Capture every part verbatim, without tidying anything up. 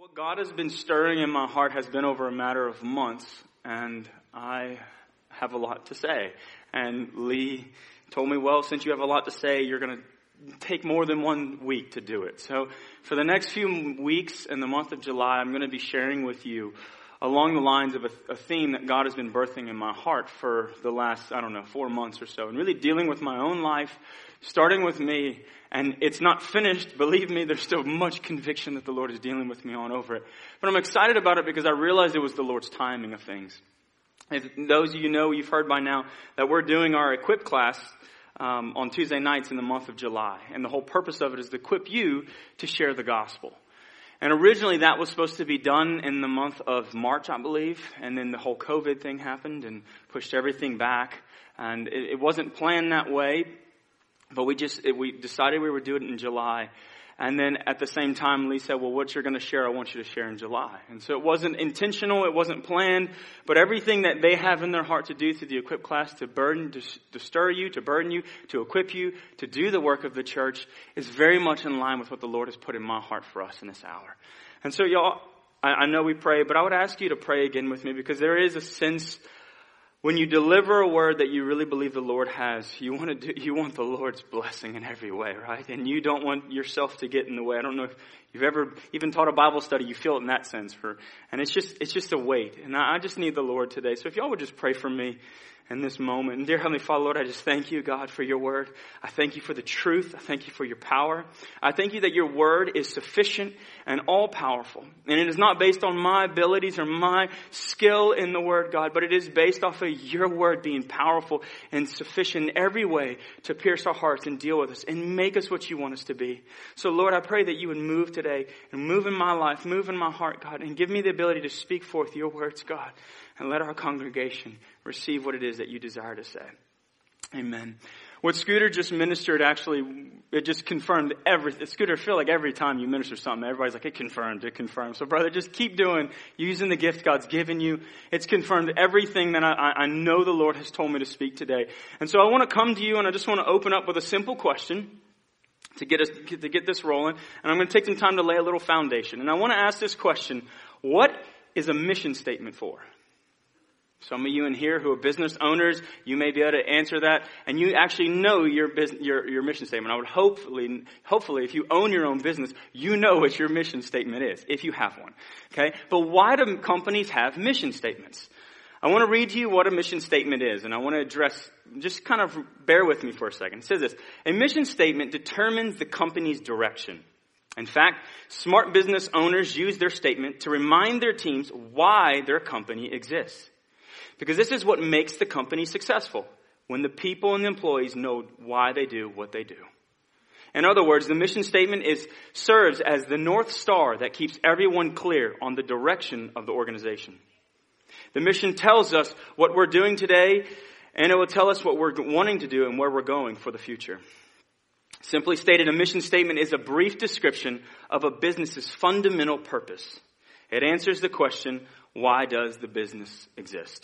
What God has been stirring in my heart has been over a matter of months, and I have a lot to say. And Lee told me, well, since you have a lot to say, you're going to take more than one week to do it. So for the next few weeks in the month of July, I'm going to be sharing with you along the lines of a, a theme that God has been birthing in my heart for the last, I don't know, four months or so, and really dealing with my own life, starting with me. And it's not finished. Believe me, there's still much conviction that the Lord is dealing with me on over it. But I'm excited about it because I realized it was the Lord's timing of things. As those of you know, you've heard by now that we're doing our Equip class um, on Tuesday nights in the month of July. And the whole purpose of it is to equip you to share the gospel. And originally that was supposed to be done in the month of March, I believe. And then the whole COVID thing happened and pushed everything back. And it, it wasn't planned that way. But we just, it, we decided we would do it in July. And then at the same time, Lee said, well, what you're going to share, I want you to share in July. And so it wasn't intentional, it wasn't planned, but everything that they have in their heart to do through the Equip class, to burden, to, to stir you, to burden you, to equip you, to do the work of the church, is very much in line with what the Lord has put in my heart for us in this hour. And so y'all, I, I know we pray, but I would ask you to pray again with me, because there is a sense when you deliver a word that you really believe the Lord has, you want to do, you want the Lord's blessing in every way, right? And you don't want yourself to get in the way. I don't know if you've ever even taught a Bible study. You feel it in that sense, for, and it's just it's just a weight. And I, I just need the Lord today. So if y'all would just pray for me in this moment. And dear Heavenly Father, Lord, I just thank you, God, for your word. I thank you for the truth. I thank you for your power. I thank you that your word is sufficient and all powerful. And it is not based on my abilities or my skill in the word, God, but it is based off of your word being powerful and sufficient in every way to pierce our hearts and deal with us and make us what you want us to be. So Lord, I pray that you would move today and move in my life, move in my heart, God, and give me the ability to speak forth your words, God. And let our congregation receive what it is that you desire to say. Amen. What Scooter just ministered, actually, it just confirmed everything. Scooter, I feel like every time you minister something, everybody's like, it confirmed, it confirmed. So brother, just keep doing, using the gift God's given you. It's confirmed everything that I, I know the Lord has told me to speak today. And so I want to come to you, and I just want to open up with a simple question to get us, to get this rolling. And I'm going to take some time to lay a little foundation. And I want to ask this question: what is a mission statement for? Some of you in here who are business owners, you may be able to answer that, and you actually know your business, your, your mission statement. I would hopefully, hopefully, if you own your own business, you know what your mission statement is, if you have one. Okay? But why do companies have mission statements? I want to read to you what a mission statement is, and I want to address, just kind of bear with me for a second. It says this: a mission statement determines the company's direction. In fact, smart business owners use their statement to remind their teams why their company exists. Because this is what makes the company successful, when the people and the employees know why they do what they do. In other words, the mission statement is serves as the North Star that keeps everyone clear on the direction of the organization. The mission tells us what we're doing today, and it will tell us what we're wanting to do and where we're going for the future. Simply stated, a mission statement is a brief description of a business's fundamental purpose. It answers the question, why does the business exist?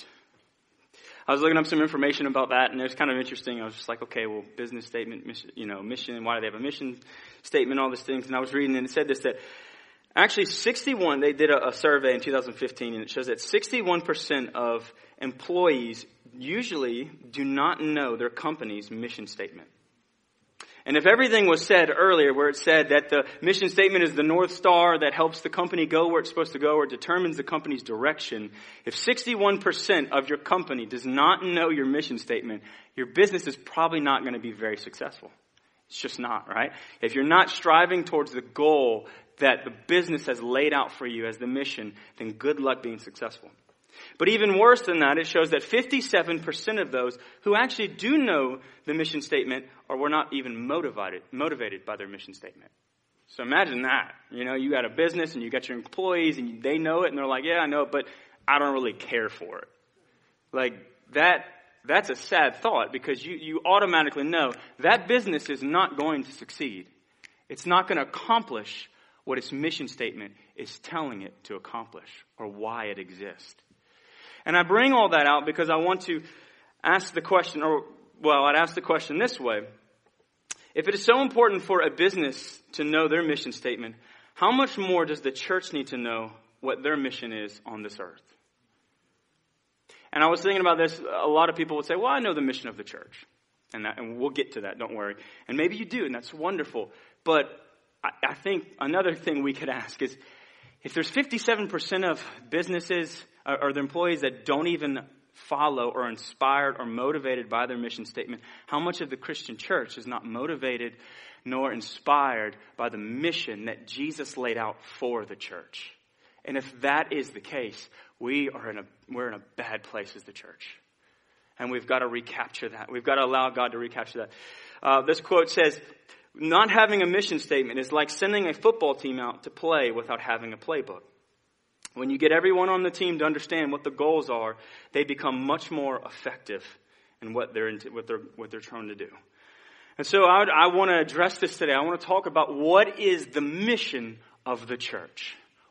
I was looking up some information about that, and it was kind of interesting. I was just like, okay, well, business statement, mission, you know, mission, why do they have a mission statement, all these things. And I was reading, and it said this, that actually sixty-one, they did a, a survey in two thousand fifteen, and it shows that sixty-one percent of employees usually do not know their company's mission statement. And if everything was said earlier, where it said that the mission statement is the North Star that helps the company go where it's supposed to go, or determines the company's direction, if sixty-one percent of your company does not know your mission statement, your business is probably not going to be very successful. It's just not, right? If you're not striving towards the goal that the business has laid out for you as the mission, then good luck being successful. But even worse than that, it shows that fifty-seven percent of those who actually do know the mission statement or were not even motivated motivated by their mission statement. So imagine that. You know, you got a business and you got your employees and they know it and they're like, yeah, I know it, but I don't really care for it. Like that, that's a sad thought, because you, you automatically know that business is not going to succeed. It's not going to accomplish what its mission statement is telling it to accomplish, or why it exists. And I bring all that out because I want to ask the question, or, well, I'd ask the question this way. If it is so important for a business to know their mission statement, how much more does the church need to know what their mission is on this earth? And I was thinking about this. A lot of people would say, well, I know the mission of the church. And, that, and we'll get to that, don't worry. And maybe you do, and that's wonderful. But I, I think another thing we could ask is, if there's fifty-seven percent of businesses or, or the employees that don't even follow or inspired or motivated by their mission statement, how much of the Christian church is not motivated nor inspired by the mission that Jesus laid out for the church? And if that is the case, we are in a we're in a bad place as the church. And we've got to recapture that. We've got to allow God to recapture that. Uh, this quote says, not having a mission statement is like sending a football team out to play without having a playbook. When you get everyone on the team to understand what the goals are, they become much more effective in what they're into, what they're what they're trying to do. And so I, I want to address this today. I want to talk about what is the mission of the church.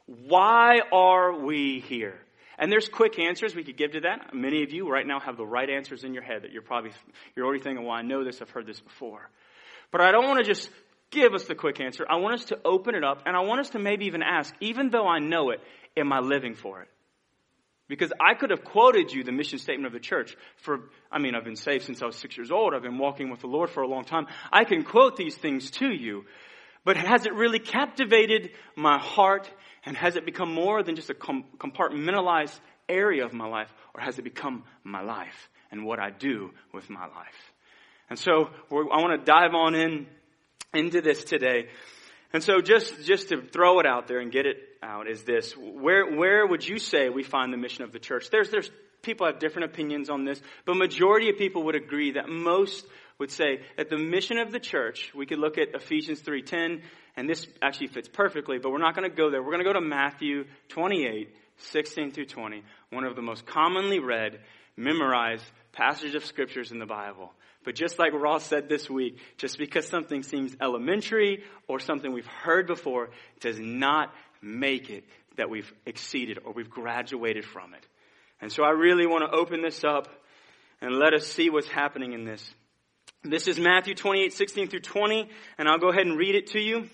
Why are we here? And there's quick answers we could give to that. Many of you right now have the right answers in your head that you're probably, you're already thinking, well, I know this, I've heard this before. But I don't want to just give us the quick answer. I want us to open it up, and I want us to maybe even ask, even though I know it, am I living for it? Because I could have quoted you the mission statement of the church for, I mean, I've been saved since I was six years old. I've been walking with the Lord for a long time. I can quote these things to you, but has it really captivated my heart? And has it become more than just a compartmentalized area of my life? Or has it become my life and what I do with my life? And so we're, I want to dive on in into this today. And so just, just to throw it out there and get it out is this. Where, where would you say we find the mission of the church? There's, there's people have different opinions on this, but majority of people would agree that most would say that the mission of the church, we could look at Ephesians three ten, and this actually fits perfectly, but we're not going to go there. We're going to go to Matthew twenty-eight, sixteen through twenty, one of the most commonly read, memorized passages of scriptures in the Bible. But just like Ross said this week, just because something seems elementary or something we've heard before does not make it that we've exceeded or we've graduated from it. And so I really want to open this up and let us see what's happening in this. This is Matthew twenty-eight, sixteen through twenty, and I'll go ahead and read it to you.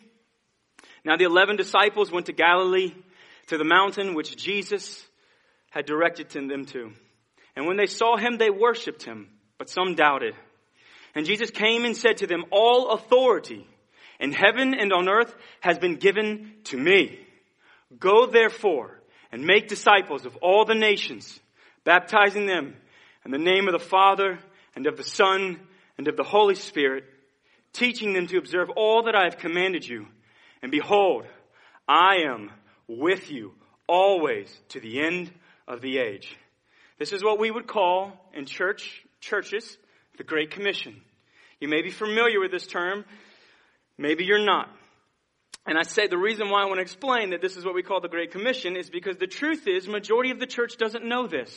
Now the eleven disciples went to Galilee, to the mountain which Jesus had directed them to. And when they saw him, they worshipped him, but some doubted. And Jesus came and said to them, all authority in heaven and on earth has been given to me. Go therefore and make disciples of all the nations, baptizing them in the name of the Father and of the Son and of the Holy Spirit, teaching them to observe all that I have commanded you. And behold, I am with you always to the end of the age. This is what we would call in church churches the Great Commission. You may be familiar with this term. Maybe you're not. And I say the reason why I want to explain that this is what we call the Great Commission is because the truth is, majority of the church doesn't know this.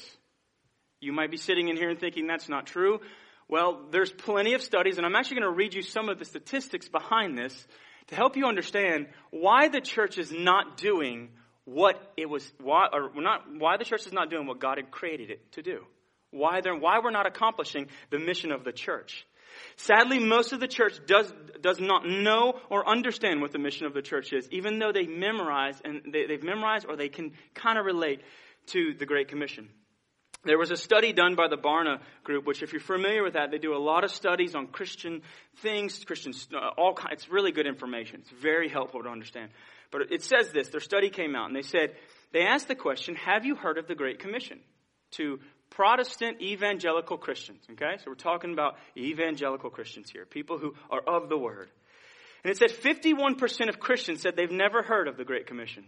You might be sitting in here and thinking that's not true. Well, there's plenty of studies, and I'm actually going to read you some of the statistics behind this to help you understand why the church is not doing what it was, why, or not, why the church is not doing what God had created it to do. Why they're, why we're not accomplishing the mission of the church. Sadly, most of the church does does not know or understand what the mission of the church is, even though they memorize and they, they've memorized or they can kind of relate to the Great Commission. There was a study done by the Barna Group, which if you're familiar with that, they do a lot of studies on Christian things, Christian, uh, all kinds. It's really good information. It's very helpful to understand. But it says this, their study came out and they said, they asked the question, have you heard of the Great Commission? To Protestant evangelical Christians, okay? So we're talking about evangelical Christians here, people who are of the Word. And it said fifty-one percent of Christians said they've never heard of the Great Commission.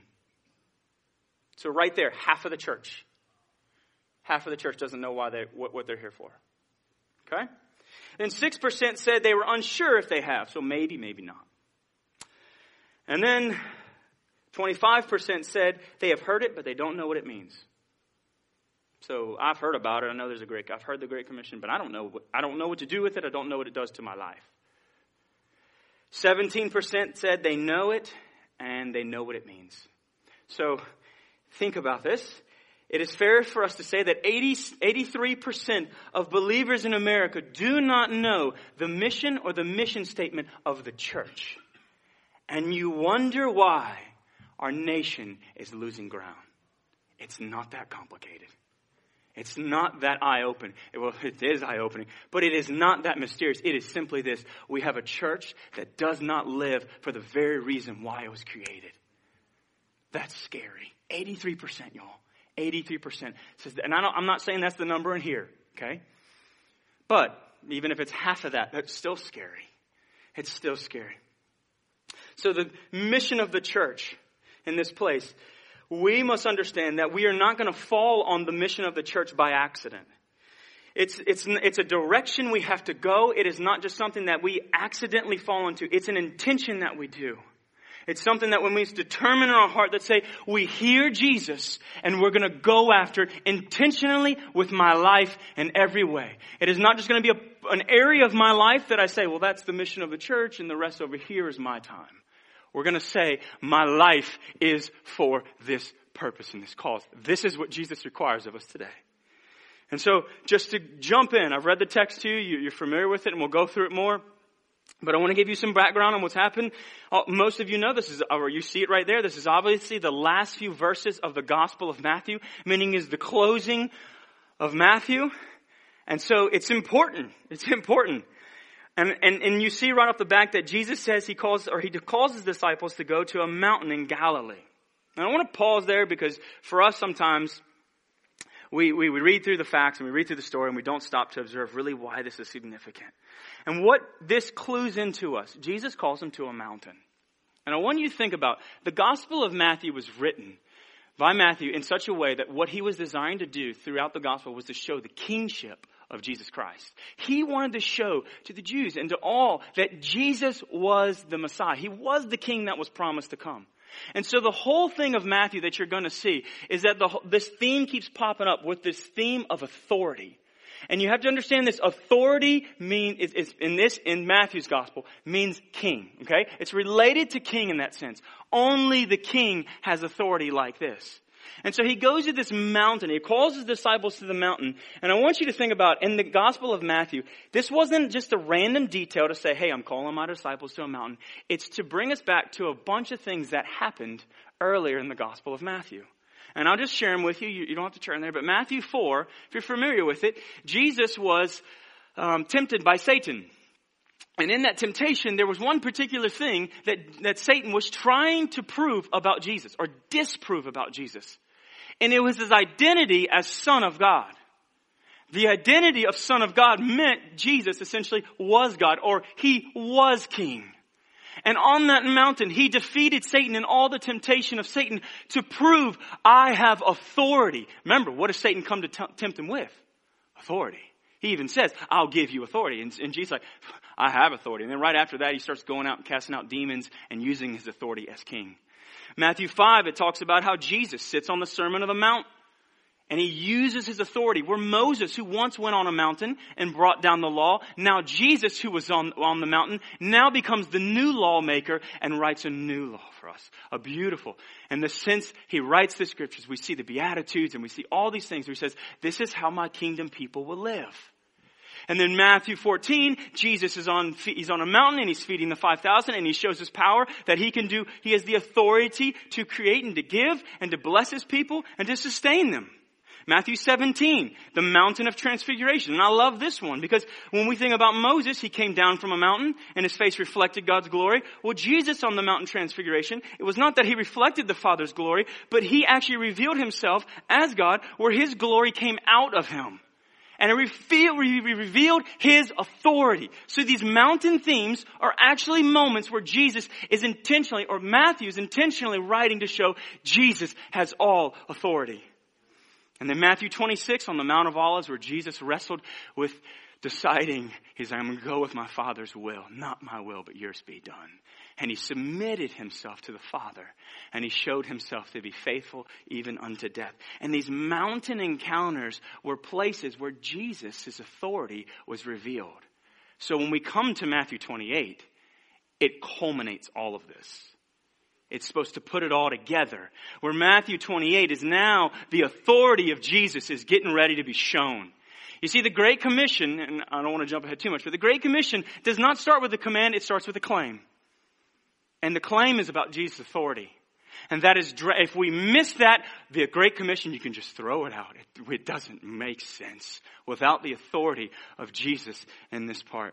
So right there, half of the church. Half of the church doesn't know why they what, what they're here for. Okay? Then six percent said they were unsure if they have, so maybe, maybe not. And then twenty-five percent said they have heard it, but they don't know what it means. So I've heard about it. I know there's a great, I've heard the Great Commission, but I don't know what, I don't know what to do with it. I don't know what it does to my life. seventeen percent said they know it and they know what it means. So think about this. It is fair for us to say that eighty, eighty-three percent of believers in America do not know the mission or the mission statement of the church. And you wonder why our nation is losing ground. It's not that complicated. It's not that eye-opening. Well, it is eye-opening, but it is not that mysterious. It is simply this. We have a church that does not live for the very reason why it was created. That's scary. eighty-three percent, y'all. eighty-three percent. And I don't, I'm not saying that's the number in here, okay? But even if it's half of that, that's still scary. It's still scary. So the mission of the church in this place, we must understand that we are not going to fall on the mission of the church by accident. It's, it's, it's a direction we have to go. It is not just something that we accidentally fall into. It's an intention that we do. It's something that when we determine in our heart that say, we hear Jesus and we're going to go after it intentionally with my life in every way. It is not just going to be a, an area of my life that I say, well, that's the mission of the church and the rest over here is my time. We're going to say, my life is for this purpose and this cause. This is what Jesus requires of us today. And so, just to jump in, I've read the text to you, you're familiar with it, and we'll go through it more. But I want to give you some background on what's happened. Most of you know this is, or you see it right there. This is obviously the last few verses of the Gospel of Matthew, meaning is the closing of Matthew. And so, it's important. It's important. And, and, and you see right off the back that Jesus says he calls, or he calls his disciples to go to a mountain in Galilee. And I want to pause there because for us sometimes we, we, we read through the facts and we read through the story and we don't stop to observe really why this is significant. And what this clues into us, Jesus calls them to a mountain. And I want you to think about, the Gospel of Matthew was written by Matthew in such a way that what he was designed to do throughout the Gospel was to show the kingship of Jesus Christ. He wanted to show to the Jews and to all that Jesus was the Messiah. He was the king that was promised to come. And so the whole thing of Matthew that you're going to see is that the, this theme keeps popping up with this theme of authority. And you have to understand this. Authority mean is, is in this, in Matthew's gospel, means king. Okay? It's related to king in that sense. Only the king has authority like this. And so he goes to this mountain. He calls his disciples to the mountain. And I want you to think about, in the Gospel of Matthew, this wasn't just a random detail to say, hey, I'm calling my disciples to a mountain. It's to bring us back to a bunch of things that happened earlier in the Gospel of Matthew. And I'll just share them with you. You, you don't have to turn there. But Matthew four, if you're familiar with it, Jesus was um, tempted by Satan. And in that temptation, there was one particular thing that, that Satan was trying to prove about Jesus, or disprove about Jesus. And it was his identity as Son of God. The identity of Son of God meant Jesus essentially was God, or he was king. And on that mountain, he defeated Satan and all the temptation of Satan to prove, I have authority. Remember, what does Satan come to t- tempt him with? Authority. He even says, I'll give you authority. And, and Jesus is like, I have authority. And then right after that, he starts going out and casting out demons and using his authority as king. Matthew five, it talks about how Jesus sits on the Sermon on the Mount and he uses his authority. Where Moses, who once went on a mountain and brought down the law, now Jesus, who was on, on the mountain, now becomes the new lawmaker and writes a new law for us. A beautiful. And the sense he writes the scriptures, we see the Beatitudes and we see all these things where he says, this is how my kingdom people will live. And then Matthew fourteen, Jesus is on, he's on a mountain and he's feeding the five thousand and he shows his power that he can do, he has the authority to create and to give and to bless his people and to sustain them. Matthew seventeen, the mountain of transfiguration. And I love this one because when we think about Moses, he came down from a mountain and his face reflected God's glory. Well, Jesus on the mountain transfiguration, it was not that he reflected the Father's glory, but he actually revealed himself as God where his glory came out of him. And it revealed his authority. So these mountain themes are actually moments where Jesus is intentionally, or Matthew is intentionally writing to show Jesus has all authority. And then Matthew twenty-six on the Mount of Olives where Jesus wrestled with deciding, he's like, I'm going to go with my Father's will. Not my will, but yours be done. And he submitted himself to the Father. And he showed himself to be faithful even unto death. And these mountain encounters were places where Jesus' authority was revealed. So when we come to Matthew twenty-eight, it culminates all of this. It's supposed to put it all together. Where Matthew twenty-eight is now the authority of Jesus is getting ready to be shown. You see, the Great Commission, and I don't want to jump ahead too much, but the Great Commission does not start with a command, it starts with a claim. And the claim is about Jesus' authority. And that is, if we miss that, the Great Commission, you can just throw it out. It, it doesn't make sense without the authority of Jesus in this part.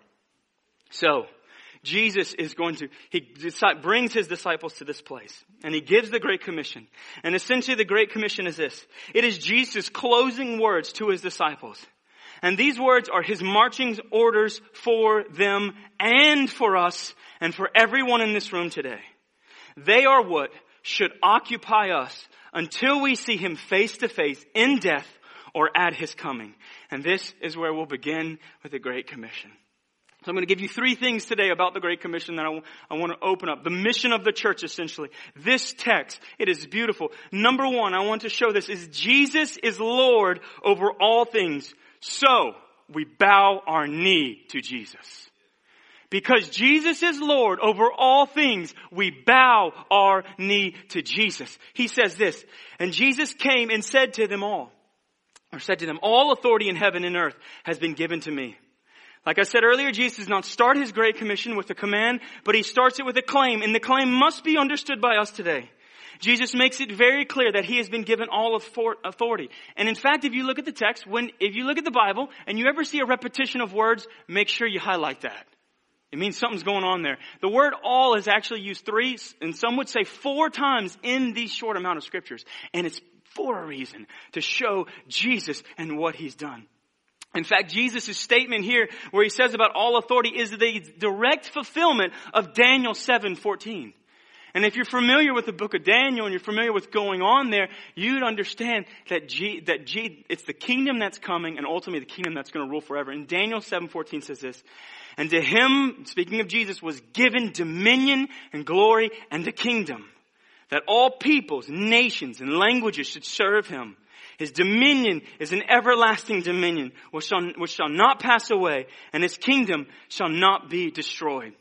So, Jesus is going to, he brings his disciples to this place. And he gives the Great Commission. And essentially the Great Commission is this. It is Jesus' closing words to his disciples. And these words are his marching orders for them and for us and for everyone in this room today. They are what should occupy us until we see him face to face in death or at his coming. And this is where we'll begin with the Great Commission. So I'm going to give you three things today about the Great Commission that I, w- I want to open up. The mission of the church, essentially. This text, it is beautiful. Number one, I want to show this, is Jesus is Lord over all things. So, we bow our knee to Jesus. Because Jesus is Lord over all things, we bow our knee to Jesus. He says this, and Jesus came and said to them all, or said to them, all authority in heaven and earth has been given to me. Like I said earlier, Jesus does not start his Great Commission with a command, but he starts it with a claim, and the claim must be understood by us today. Jesus makes it very clear that he has been given all authority. And in fact, if you look at the text, when, if you look at the Bible and you ever see a repetition of words, make sure you highlight that. It means something's going on there. The word all is actually used three, and some would say four times in these short amount of scriptures. And it's for a reason, to show Jesus and what he's done. In fact, Jesus' statement here, where he says about all authority, is the direct fulfillment of Daniel seven fourteen. And if you're familiar with the book of Daniel and you're familiar with what's going on there, you'd understand that G, that G, it's the kingdom that's coming and ultimately the kingdom that's going to rule forever. And Daniel seven fourteen says this, and to him, speaking of Jesus, was given dominion and glory and the kingdom, that all peoples, nations, and languages should serve him. His dominion is an everlasting dominion which shall, which shall not pass away, and his kingdom shall not be destroyed.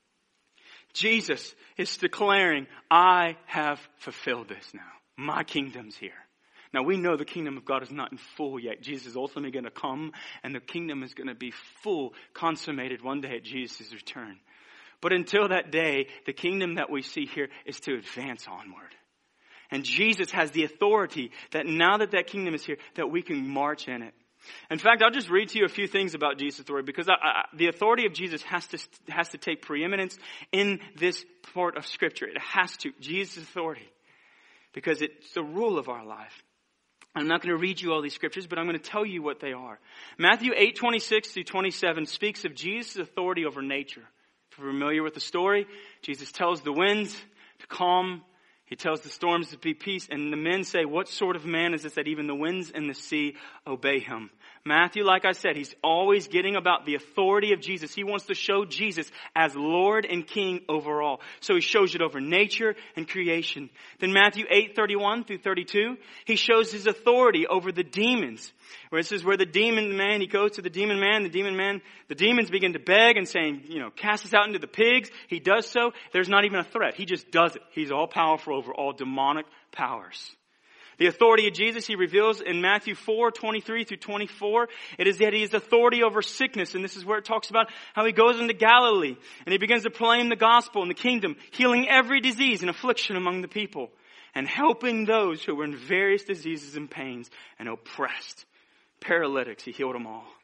Jesus is declaring, I have fulfilled this now. My kingdom's here. Now we know the kingdom of God is not in full yet. Jesus is ultimately going to come and the kingdom is going to be full, consummated one day at Jesus' return. But until that day, the kingdom that we see here is to advance onward. And Jesus has the authority that now that that kingdom is here, that we can march in it. In fact, I'll just read to you a few things about Jesus' authority because I, I, the authority of Jesus has to has to take preeminence in this part of Scripture. It has to. Jesus' authority. Because it's the rule of our life. I'm not going to read you all these scriptures, but I'm going to tell you what they are. Matthew eight twenty-six through twenty-seven speaks of Jesus' authority over nature. If you're familiar with the story, Jesus tells the winds to calm. He tells the storms to be peace, and the men say, what sort of man is this that even the winds and the sea obey him? Matthew, like I said, he's always getting about the authority of Jesus. He wants to show Jesus as Lord and King over all. So he shows it over nature and creation. Then Matthew eight thirty-one through thirty-two, he shows his authority over the demons. Where it says where the demon man, he goes to the demon man, the demon man, the demons begin to beg and saying, you know, cast us out into the pigs. He does so. There's not even a threat. He just does it. He's all powerful over all demonic powers. The authority of Jesus he reveals in Matthew four twenty-three through twenty-four. It is that he has authority over sickness. And this is where it talks about how he goes into Galilee and he begins to proclaim the gospel and the kingdom, healing every disease and affliction among the people and helping those who were in various diseases and pains and oppressed. Paralytics, he healed them all.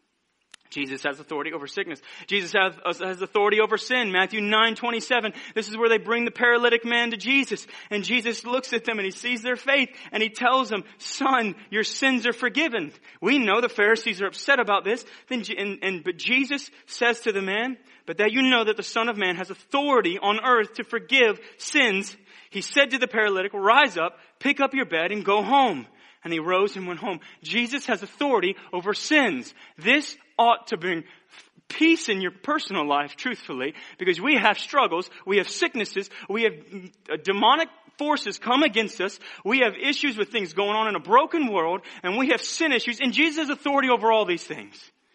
Jesus has authority over sickness. Jesus has, has authority over sin. Matthew nine twenty-seven. This is where they bring the paralytic man to Jesus. And Jesus looks at them and he sees their faith. And he tells them, son, your sins are forgiven. We know the Pharisees are upset about this. Then, and, and, but Jesus says to the man, but that you know that the Son of Man has authority on earth to forgive sins. He said to the paralytic, rise up, pick up your bed and go home. And he rose and went home. Jesus has authority over sins. This ought to bring peace in your personal life, truthfully, because we have struggles, we have sicknesses, we have demonic forces come against us, we have issues with things going on in a broken world, and we have sin issues, and Jesus has authority over all these things.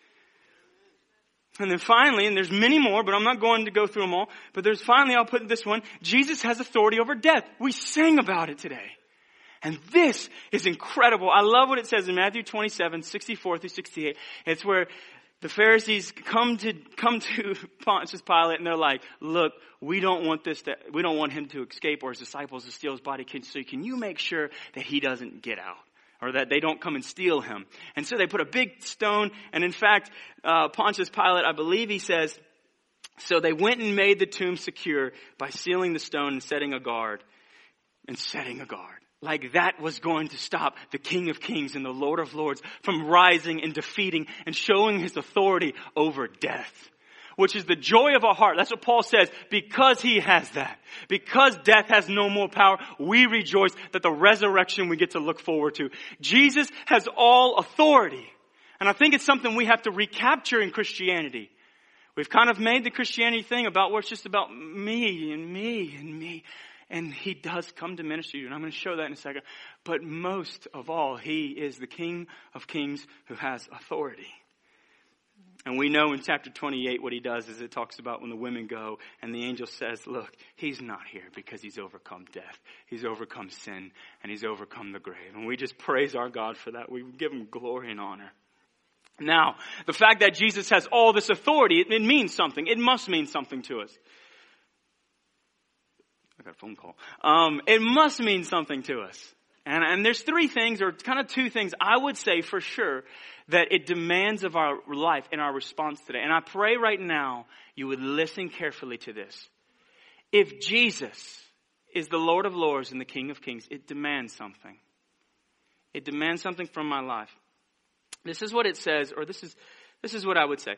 And then finally, and there's many more, but I'm not going to go through them all, but there's finally, I'll put this one, Jesus has authority over death. We sang about it today. And this is incredible. I love what it says in Matthew twenty-seven, sixty-four through sixty-eight. It's where The Pharisees come to come to Pontius Pilate and they're like, look, we don't want this to, we don't want him to escape or his disciples to steal his body. So can you make sure that he doesn't get out or that they don't come and steal him? And so they put a big stone. And in fact, uh, Pontius Pilate, I believe he says, so they went and made the tomb secure by sealing the stone and setting a guard and setting a guard. Like that was going to stop the King of Kings and the Lord of Lords from rising and defeating and showing his authority over death, which is the joy of our heart. That's what Paul says. Because he has that, because death has no more power, we rejoice that the resurrection we get to look forward to. Jesus has all authority. And I think it's something we have to recapture in Christianity. We've kind of made the Christianity thing about where it's just about me and me and me. And he does come to minister to you. And I'm going to show that in a second. But most of all, he is the King of Kings who has authority. And we know in chapter twenty-eight what he does is it talks about when the women go and the angel says, look, he's not here because he's overcome death. He's overcome sin and he's overcome the grave. And we just praise our God for that. We give him glory and honor. Now, the fact that Jesus has all this authority, it, it means something. It must mean something to us. I got a phone call. Um, it must mean something to us. And, and there's three things, or kind of two things, I would say for sure, that it demands of our life and our response today. And I pray right now you would listen carefully to this. If Jesus is the Lord of Lords and the King of Kings, it demands something. It demands something from my life. This is what it says, or this is this is what I would say.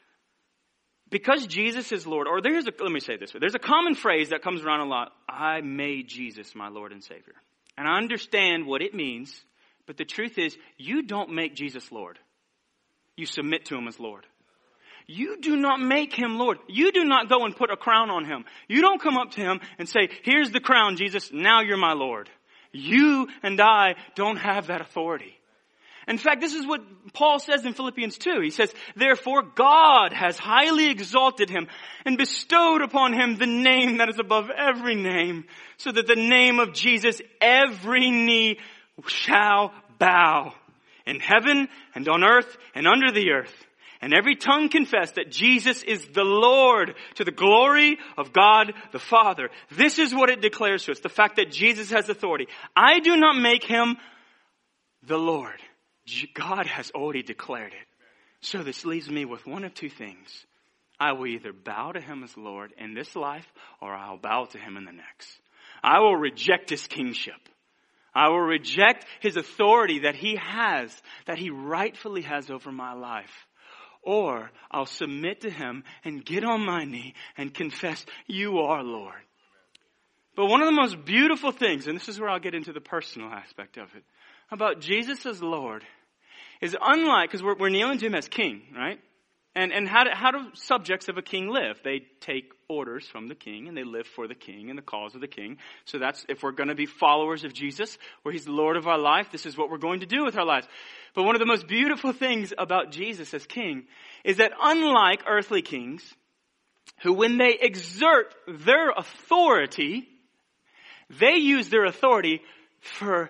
Because Jesus is Lord, or there's a, let me say it this way. There's a common phrase that comes around a lot. I made Jesus my Lord and Savior. And I understand what it means, but the truth is, you don't make Jesus Lord. You submit to him as Lord. You do not make him Lord. You do not go and put a crown on him. You don't come up to him and say, here's the crown, Jesus, now you're my Lord. You and I don't have that authority. In fact, this is what Paul says in Philippians two. He says, therefore God has highly exalted him and bestowed upon him the name that is above every name, so that the name of Jesus every knee shall bow in heaven and on earth and under the earth. And every tongue confess that Jesus is the Lord, to the glory of God the Father. This is what it declares to us, the fact that Jesus has authority. I do not make him the Lord. God has already declared it. So this leaves me with one of two things. I will either bow to him as Lord in this life, or I'll bow to him in the next. I will reject his kingship. I will reject his authority that he has, that he rightfully has over my life. Or I'll submit to him and get on my knee and confess, you are Lord. But one of the most beautiful things, and this is where I'll get into the personal aspect of it, about Jesus as Lord is unlike, because we're, we're kneeling to him as king, right? And and how do, how do subjects of a king live? They take orders from the king and they live for the king and the cause of the king. So that's, if we're going to be followers of Jesus, where he's the Lord of our life, this is what we're going to do with our lives. But one of the most beautiful things about Jesus as king is that unlike earthly kings, who when they exert their authority, they use their authority for,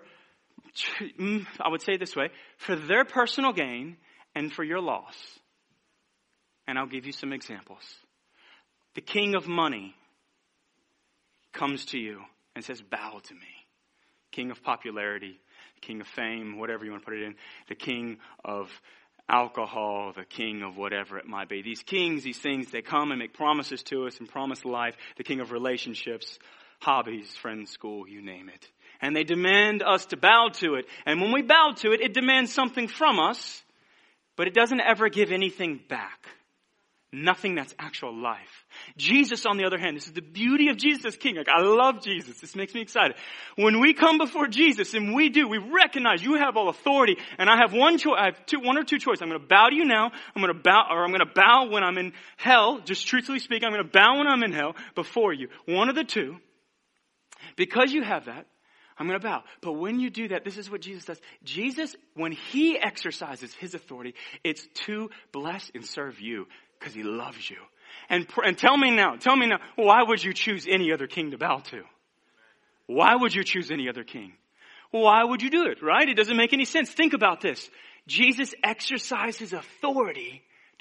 I would say it this way, for their personal gain and for your loss. And I'll give you some examples. The king of money comes to you and says, bow to me. King of popularity, king of fame, whatever you want to put it in. The king of alcohol, the king of whatever it might be. These kings, these things, they come and make promises to us and promise life. The king of relationships, hobbies, friends, school, you name it. And they demand us to bow to it. And when we bow to it, it demands something from us, but it doesn't ever give anything back. Nothing that's actual life. Jesus, on the other hand, this is the beauty of Jesus as king. Like, I love Jesus. This makes me excited. When we come before Jesus, and we do, we recognize you have all authority, and I have one choice. I have two, one or two choices. I'm going to bow to you now. I'm going to bow, or I'm going to bow when I'm in hell. Just truthfully speaking, I'm going to bow when I'm in hell before you. One of the two. Because you have that, I'm going to bow. But when you do that, this is what Jesus does. Jesus, when he exercises his authority, it's to bless and serve you. Because he loves you. And, and tell me now, tell me now, why would you choose any other king to bow to? Why would you choose any other king? Why would you do it, right? It doesn't make any sense. Think about this. Jesus exercises authority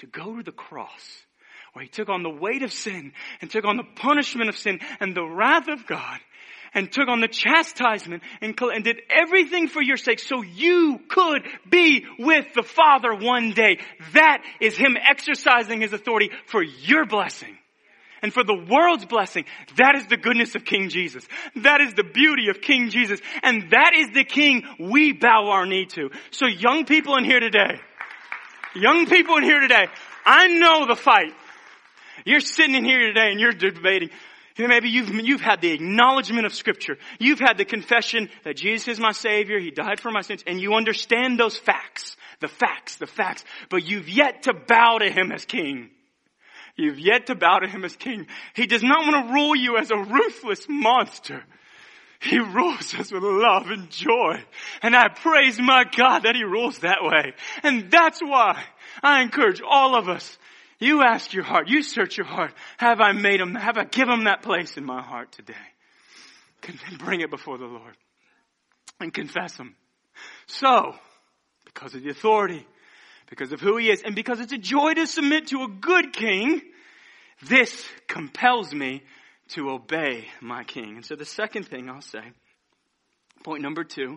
to go to the cross, where he took on the weight of sin and took on the punishment of sin and the wrath of God and took on the chastisement and, and did everything for your sake so you could be with the Father one day. That is him exercising his authority for your blessing. And for the world's blessing. That is the goodness of King Jesus. That is the beauty of King Jesus. And that is the King we bow our knee to. So young people in here today, young people in here today, I know the fight. You're sitting in here today and you're debating. Maybe you've, you've had the acknowledgement of Scripture. You've had the confession that Jesus is my Savior. He died for my sins. And you understand those facts. The facts, the facts. But you've yet to bow to him as King. You've yet to bow to him as King. He does not want to rule you as a ruthless monster. He rules us with love and joy. And I praise my God that he rules that way. And that's why I encourage all of us. You ask your heart. You search your heart. Have I made him, have I given him that place in my heart today? And bring it before the Lord. And confess him. So, because of the authority, because of who he is, and because it's a joy to submit to a good king, this compels me to obey my king. And so the second thing I'll say, point number two,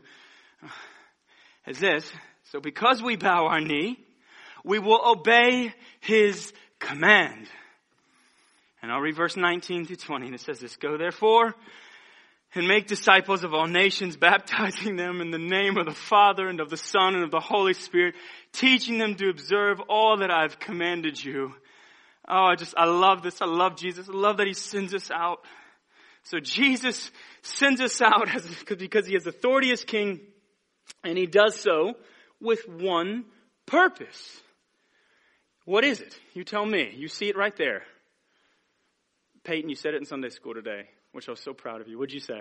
is this. So because we bow our knee, we will obey his command. And I'll read verse nineteen to twenty, and it says this, go therefore and make disciples of all nations, baptizing them in the name of the Father and of the Son and of the Holy Spirit, teaching them to observe all that I've commanded you. Oh, I just, I love this. I love Jesus. I love that he sends us out. So Jesus sends us out as, because he has authority as king, and he does so with one purpose. What is it? You tell me. You see it right there. Peyton, you said it in Sunday school today, which I was so proud of you. What'd you say?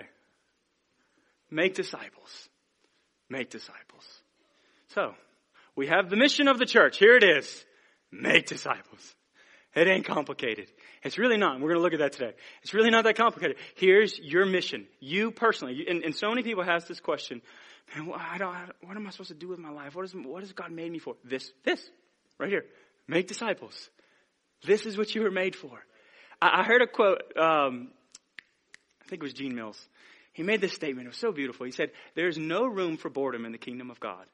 Make disciples. Make disciples. So, we have the mission of the church. Here it is. Make disciples. It ain't complicated. It's really not. We're going to look at that today. It's really not that complicated. Here's your mission. You personally. And, and so many people ask this question. Man, I don't, what am I supposed to do with my life? What, is, what has God made me for? This. This. Right here. Make disciples. This is what you were made for. I, I heard a quote. Um, I think it was Gene Mills. He made this statement. It was so beautiful. He said, there's no room for boredom in the kingdom of God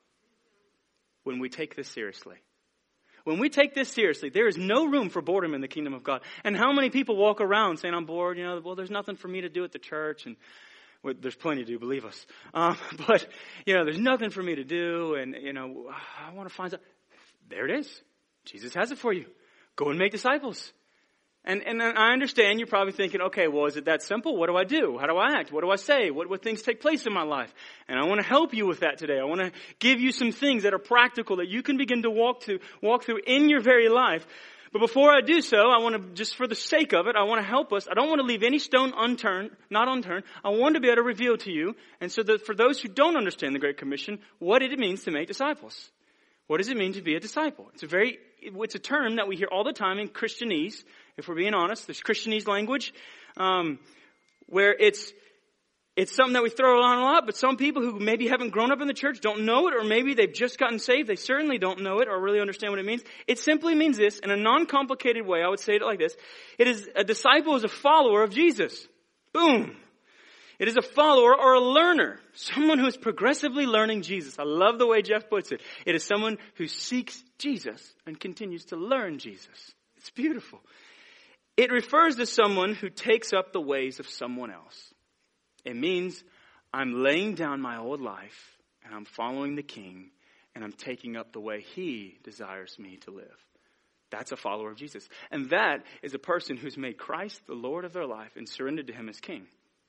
when we take this seriously. When we take this seriously, there is no room for boredom in the kingdom of God. And how many people walk around saying, I'm bored, you know, well, there's nothing for me to do at the church. And well, there's plenty to do, believe us. Um, but, you know, there's nothing for me to do. And, you know, I want to find something. There it is. Jesus has it for you. Go and make disciples. And and I understand you're probably thinking, okay, well, is it that simple? What do I do? How do I act? What do I say? What, what things take place in my life? And I want to help you with that today. I want to give you some things that are practical that you can begin to walk to walk through in your very life. But before I do so, I want to, just for the sake of it, I want to help us. I don't want to leave any stone unturned, not unturned. I want to be able to reveal to you, and so that for those who don't understand the Great Commission, what it means to make disciples. What does it mean to be a disciple? It's a very, it's a term that we hear all the time in Christianese. If we're being honest, there's Christianese language, um, where it's, it's something that we throw around a lot, but some people who maybe haven't grown up in the church don't know it, or maybe they've just gotten saved. They certainly don't know it or really understand what it means. It simply means this, in a non-complicated way. I would say it like this. It is, a disciple is a follower of Jesus. Boom. It is a follower or a learner. Someone who is progressively learning Jesus. I love the way Jeff puts it. It is someone who seeks Jesus and continues to learn Jesus. It's beautiful. It refers to someone who takes up the ways of someone else. It means I'm laying down my old life and I'm following the King and I'm taking up the way he desires me to live. That's a follower of Jesus. And that is a person who's made Christ the Lord of their life and surrendered to him as King.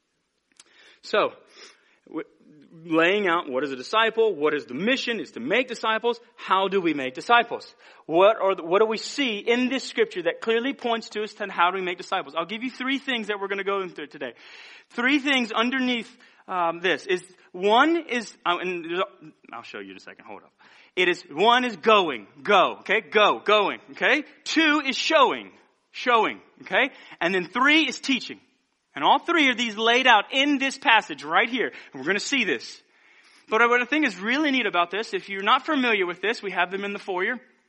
So, laying out what is a disciple, what is the mission, is to make disciples. How do we make disciples? What are the, what do we see in this scripture that clearly points to us to how do we make disciples? I'll give you three things that we're going to go into today. Three things underneath um, this is one is, uh, and I'll show you in a second. Hold up. It is one is going, go, okay, go, going, okay. Two is showing, showing, okay, and then three is teaching. And all three of these laid out in this passage right here. And we're going to see this. But what I think is really neat about this, if you're not familiar with this, we have them in the foyer.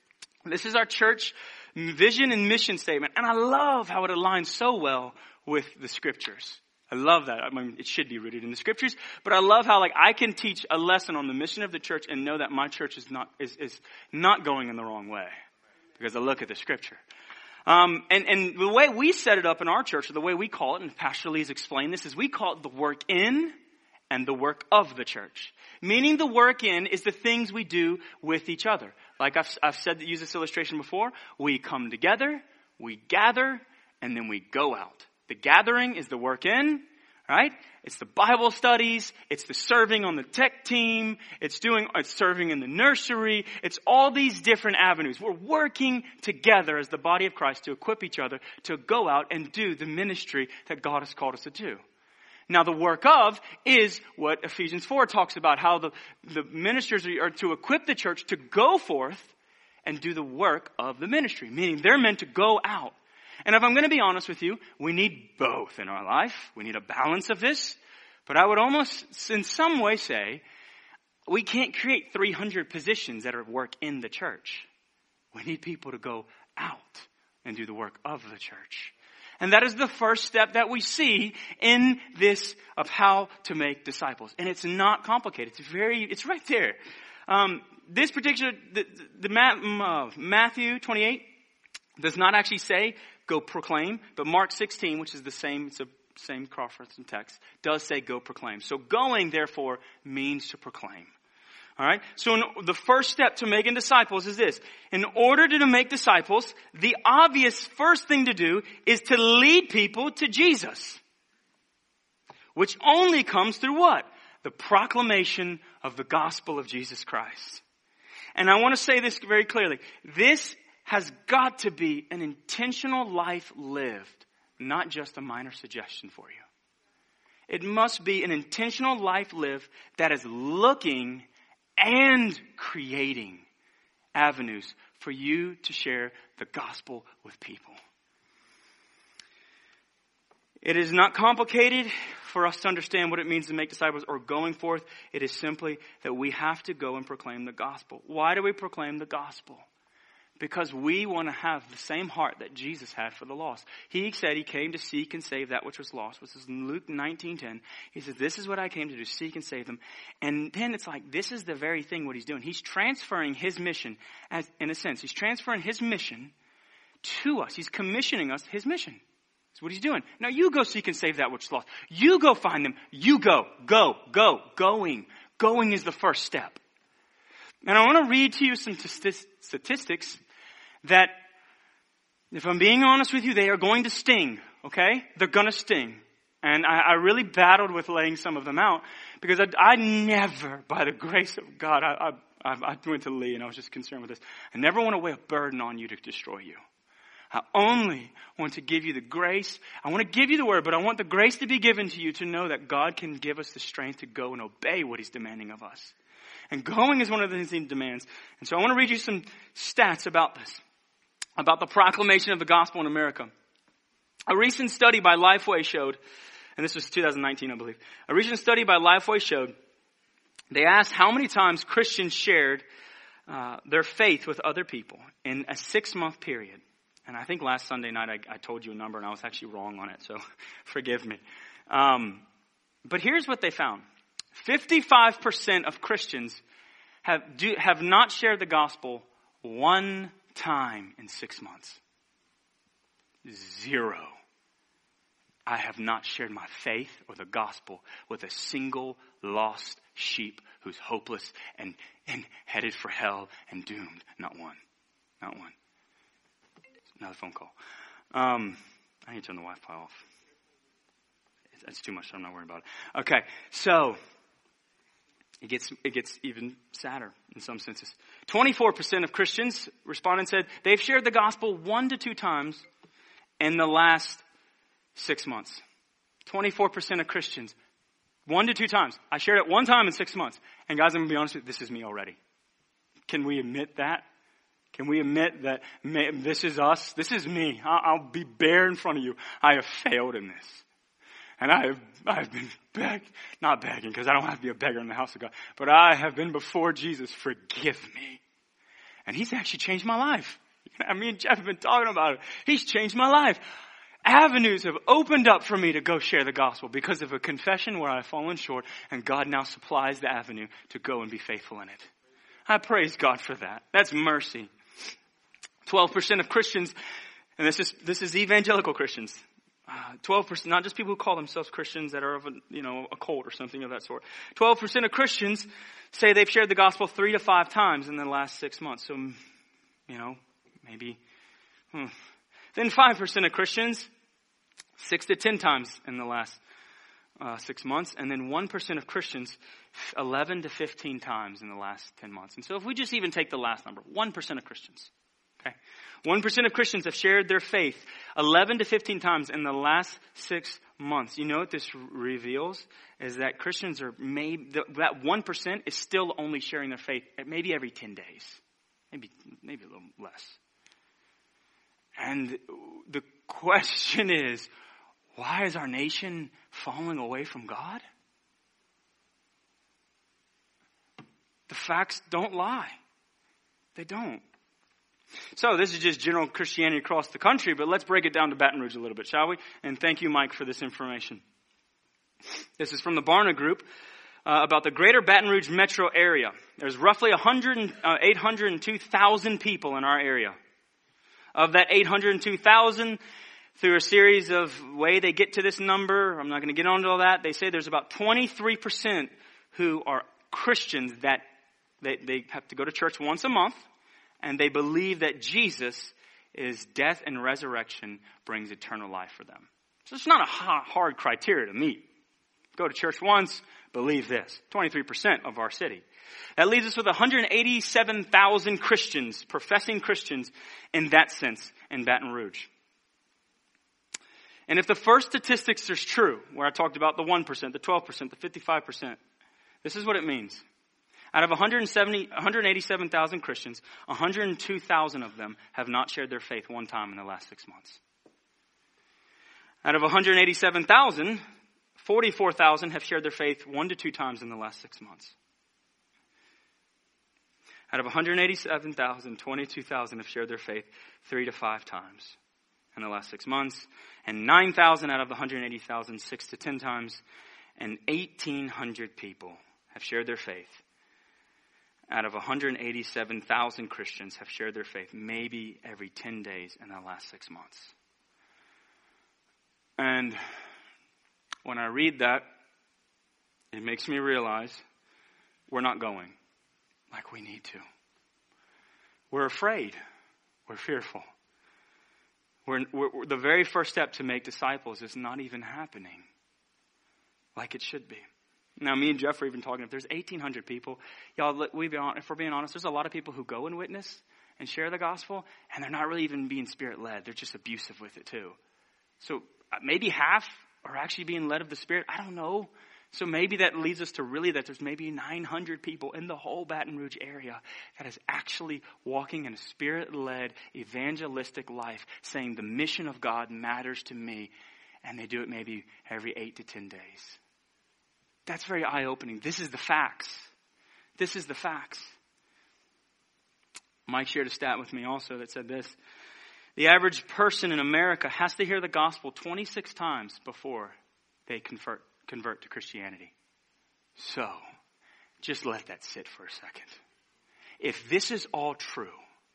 This is our church vision and mission statement. And I love how it aligns so well with the scriptures. I love that. I mean, it should be rooted in the scriptures, but I love how like I can teach a lesson on the mission of the church and know that my church is not, is, is not going in the wrong way because I look at the scripture. Um, and, and the way we set it up in our church, or the way we call it, and Pastor Lee's explained this, is we call it the work in and the work of the church. Meaning the work in is the things we do with each other. Like I've, I've said, use this illustration before. We come together, we gather, and then we go out. The gathering is the work in, right? It's the Bible studies. It's the serving on the tech team. It's doing, it's serving in the nursery. It's all these different avenues. We're working together as the body of Christ to equip each other to go out and do the ministry that God has called us to do. Now the work of is what Ephesians four talks about, how the, the ministers are to equip the church to go forth and do the work of the ministry. Meaning they're meant to go out. And if I'm going to be honest with you, we need both in our life. We need a balance of this. But I would almost in some way say, we can't create three hundred positions that are work in the church. We need people to go out and do the work of the church. And that is the first step that we see in this of how to make disciples. And it's not complicated. It's very, it's right there. Um, this particular, the, the, the uh, Matthew twenty-eight does not actually say go proclaim, but Mark sixteen, which is the same, it's the same cross-reference text, does say go proclaim. So going, therefore, means to proclaim. All right. So in, the first step to making disciples is this. In order to make disciples, the obvious first thing to do is to lead people to Jesus. Which only comes through what? The proclamation of the gospel of Jesus Christ. And I want to say this very clearly. This has got to be an intentional life lived, not just a minor suggestion for you. It must be an intentional life lived that is looking and creating avenues for you to share the gospel with people. It is not complicated for us to understand what it means to make disciples or going forth. It is simply that we have to go and proclaim the gospel. Why do we proclaim the gospel? Because we want to have the same heart that Jesus had for the lost. He said he came to seek and save that which was lost. Which is in Luke nineteen ten. He says, this is what I came to do, seek and save them. And then it's like, this is the very thing what he's doing. He's transferring his mission, as in a sense. He's transferring his mission to us. He's commissioning us his mission. That's what he's doing. Now you go seek and save that which is lost. You go find them. You go, go, go, going. Going is the first step. And I want to read to you some t- statistics that, if I'm being honest with you, they are going to sting, okay? They're going to sting. And I, I really battled with laying some of them out because I, I never, by the grace of God, I, I, I went to Lee and I was just concerned with this. I never want to weigh a burden on you to destroy you. I only want to give you the grace. I want to give you the word, but I want the grace to be given to you to know that God can give us the strength to go and obey what he's demanding of us. And going is one of the things he demands. And so I want to read you some stats about this. About the proclamation of the gospel in America. A recent study by Lifeway showed, and this was two thousand nineteen, I believe. A recent study by Lifeway showed, they asked how many times Christians shared uh, their faith with other people in a six-month period. And I think last Sunday night I, I told you a number and I was actually wrong on it, so forgive me. Um, but here's what they found. fifty-five percent of Christians have do, have not shared the gospel one time in six months. Zero. I have not shared my faith or the gospel with a single lost sheep who's hopeless and, and headed for hell and doomed. Not one. Not one. Another phone call. Um, I need to turn the Wi-Fi off. It's too much, so I'm not worried about it. Okay, so It gets it gets even sadder in some senses. twenty-four percent of Christians responded and said they've shared the gospel one to two times in the last six months. twenty-four percent of Christians, one to two times. I shared it one time in six months. And guys, I'm going to be honest with you, this is me already. Can we admit that? Can we admit that may, this is us? This is me. I'll, I'll be bare in front of you. I have failed in this. And I have, I have been begging, not begging because I don't have to be a beggar in the house of God, but I have been before Jesus, forgive me. And he's actually changed my life. I mean, Jeff have been talking about it. He's changed my life. Avenues have opened up for me to go share the gospel because of a confession where I've fallen short, and God now supplies the avenue to go and be faithful in it. I praise God for that. That's mercy. twelve percent of Christians, and this is, this is evangelical Christians. Uh, twelve percent, not just people who call themselves Christians that are of a, you know, a cult or something of that sort. twelve percent of Christians say they've shared the gospel three to five times in the last six months. So, you know, maybe, hmm. Then five percent of Christians, six to ten times in the last uh, six months. And then one percent of Christians, eleven to fifteen times in the last ten months. And so if we just even take the last number, one percent of Christians. Okay. one percent of Christians have shared their faith eleven to fifteen times in the last six months. You know what this reveals? Is that Christians are maybe, that one percent is still only sharing their faith maybe every ten days. Maybe, maybe a little less. And the question is, why is our nation falling away from God? The facts don't lie. They don't. So this is just general Christianity across the country, but let's break it down to Baton Rouge a little bit, shall we? And thank you, Mike, for this information. This is from the Barna Group uh, about the greater Baton Rouge metro area. There's roughly one hundred, uh, eight hundred two thousand people in our area. Of that eight hundred two thousand, through a series of way they get to this number, I'm not going to get onto all that, they say there's about twenty-three percent who are Christians that they, they have to go to church once a month. And they believe that Jesus, is death and resurrection, brings eternal life for them. So it's not a hard criteria to meet. Go to church once, believe this. twenty-three percent of our city. That leaves us with one hundred eighty-seven thousand Christians, professing Christians in that sense in Baton Rouge. And if the first statistics are true, where I talked about the one percent, the twelve percent, the fifty-five percent, this is what it means. Out of one hundred seventy, one hundred eighty-seven thousand Christians, one hundred two thousand of them have not shared their faith one time in the last six months. Out of one hundred eighty-seven thousand, forty-four thousand have shared their faith one to two times in the last six months. Out of one hundred eighty-seven thousand, twenty-two thousand have shared their faith three to five times in the last six months. And nine thousand out of the one hundred eighty thousand, six to ten times. And eighteen hundred people have shared their faith. Out of one hundred eighty-seven thousand Christians have shared their faith maybe every ten days in the last six months. And when I read that, it makes me realize we're not going like we need to. We're afraid. We're fearful. We're, we're, the very first step to make disciples is not even happening like it should be. Now, me and Jeff are even talking, if there's eighteen hundred people, y'all, we be on, if we're being honest, there's a lot of people who go and witness and share the gospel, and they're not really even being Spirit-led. They're just abusive with it, too. So maybe half are actually being led of the Spirit. I don't know. So maybe that leads us to really that there's maybe nine hundred people in the whole Baton Rouge area that is actually walking in a Spirit-led evangelistic life, saying the mission of God matters to me, and they do it maybe every eight to ten days. That's very eye-opening. This is the facts. This is the facts. Mike shared a stat with me also that said this. The average person in America has to hear the gospel twenty-six times before they convert, convert to Christianity. So, just let that sit for a second. If this is all true,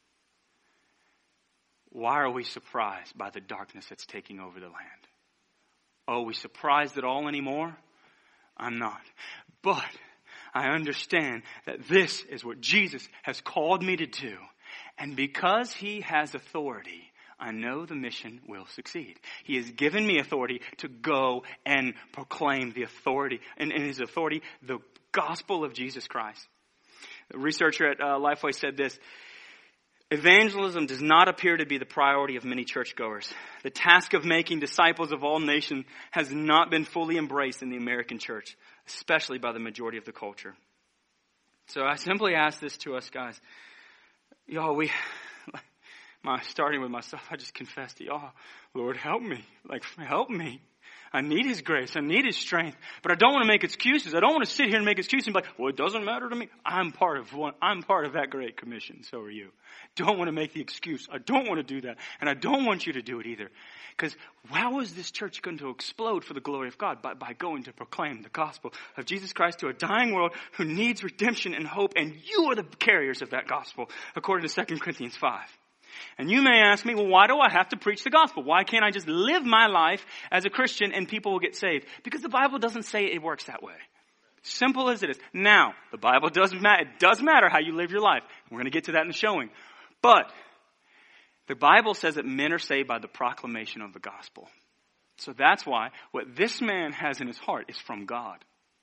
why are we surprised by the darkness that's taking over the land? Are we surprised at all anymore? I'm not. But I understand that this is what Jesus has called me to do. And because he has authority, I know the mission will succeed. He has given me authority to go and proclaim the authority, and in his authority, the gospel of Jesus Christ. A researcher at uh, Lifeway said this. Evangelism does not appear to be the priority of many churchgoers. The task of making disciples of all nations has not been fully embraced in the American church, especially by the majority of the culture. So I simply ask this to us guys. Y'all, we, my, starting with myself, I just confess to y'all, Lord, help me. Like, help me. I need his grace. I need his strength. But I don't want to make excuses. I don't want to sit here and make excuses and be like, well, it doesn't matter to me. I'm part of one. I'm part of that Great Commission. So are you. Don't want to make the excuse. I don't want to do that. And I don't want you to do it either. Because how is this church going to explode for the glory of God? By, by going to proclaim the gospel of Jesus Christ to a dying world who needs redemption and hope. And you are the carriers of that gospel, according to Second Corinthians five. And you may ask me, well, why do I have to preach the gospel? Why can't I just live my life as a Christian and people will get saved? Because the Bible doesn't say it works that way. Simple as it is. Now, the Bible doesn't matter. It does matter how you live your life. We're going to get to that in the showing. But the Bible says that men are saved by the proclamation of the gospel. So that's why what this man has in his heart is from God.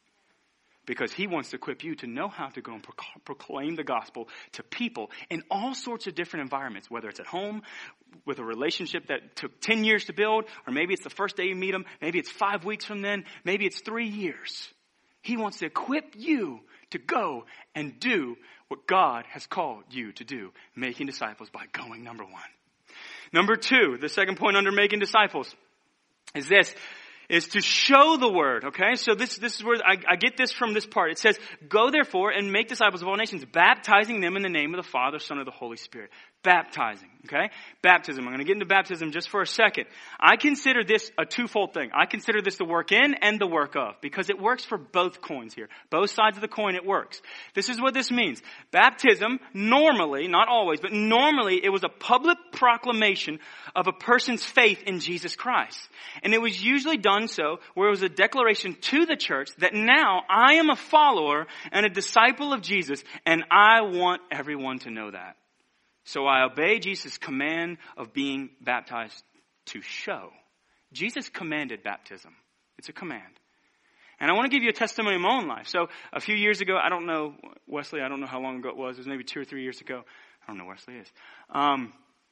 Because he wants to equip you to know how to go and proclaim the gospel to people in all sorts of different environments, whether it's at home, with a relationship that took ten years to build, or maybe it's the first day you meet them, maybe it's five weeks from then, maybe it's three years. He wants to equip you to go and do what God has called you to do, making disciples by going, number one. Number two, the second point under making disciples is this. Is to show the word, okay? So this, this is where I, I get this from this part. It says, go therefore and make disciples of all nations, baptizing them in the name of the Father, Son, and the Holy Spirit. Baptizing, okay? Baptism. I'm going to get into baptism just for a second. I consider this a twofold thing. I consider this the work in and the work of, because it works for both coins here. Both sides of the coin, it works. This is what this means. Baptism, normally, not always, but normally it was a public proclamation of a person's faith in Jesus Christ. And it was usually done so where it was a declaration to the church that now I am a follower and a disciple of Jesus, and I want everyone to know that. So I obey Jesus' command of being baptized to show. Jesus commanded baptism. It's a command. And I want to give you a testimony of my own life. So a few years ago, I don't know, Wesley, I don't know how long ago it was. It was maybe two or three years ago. I don't know Wesley is. Um,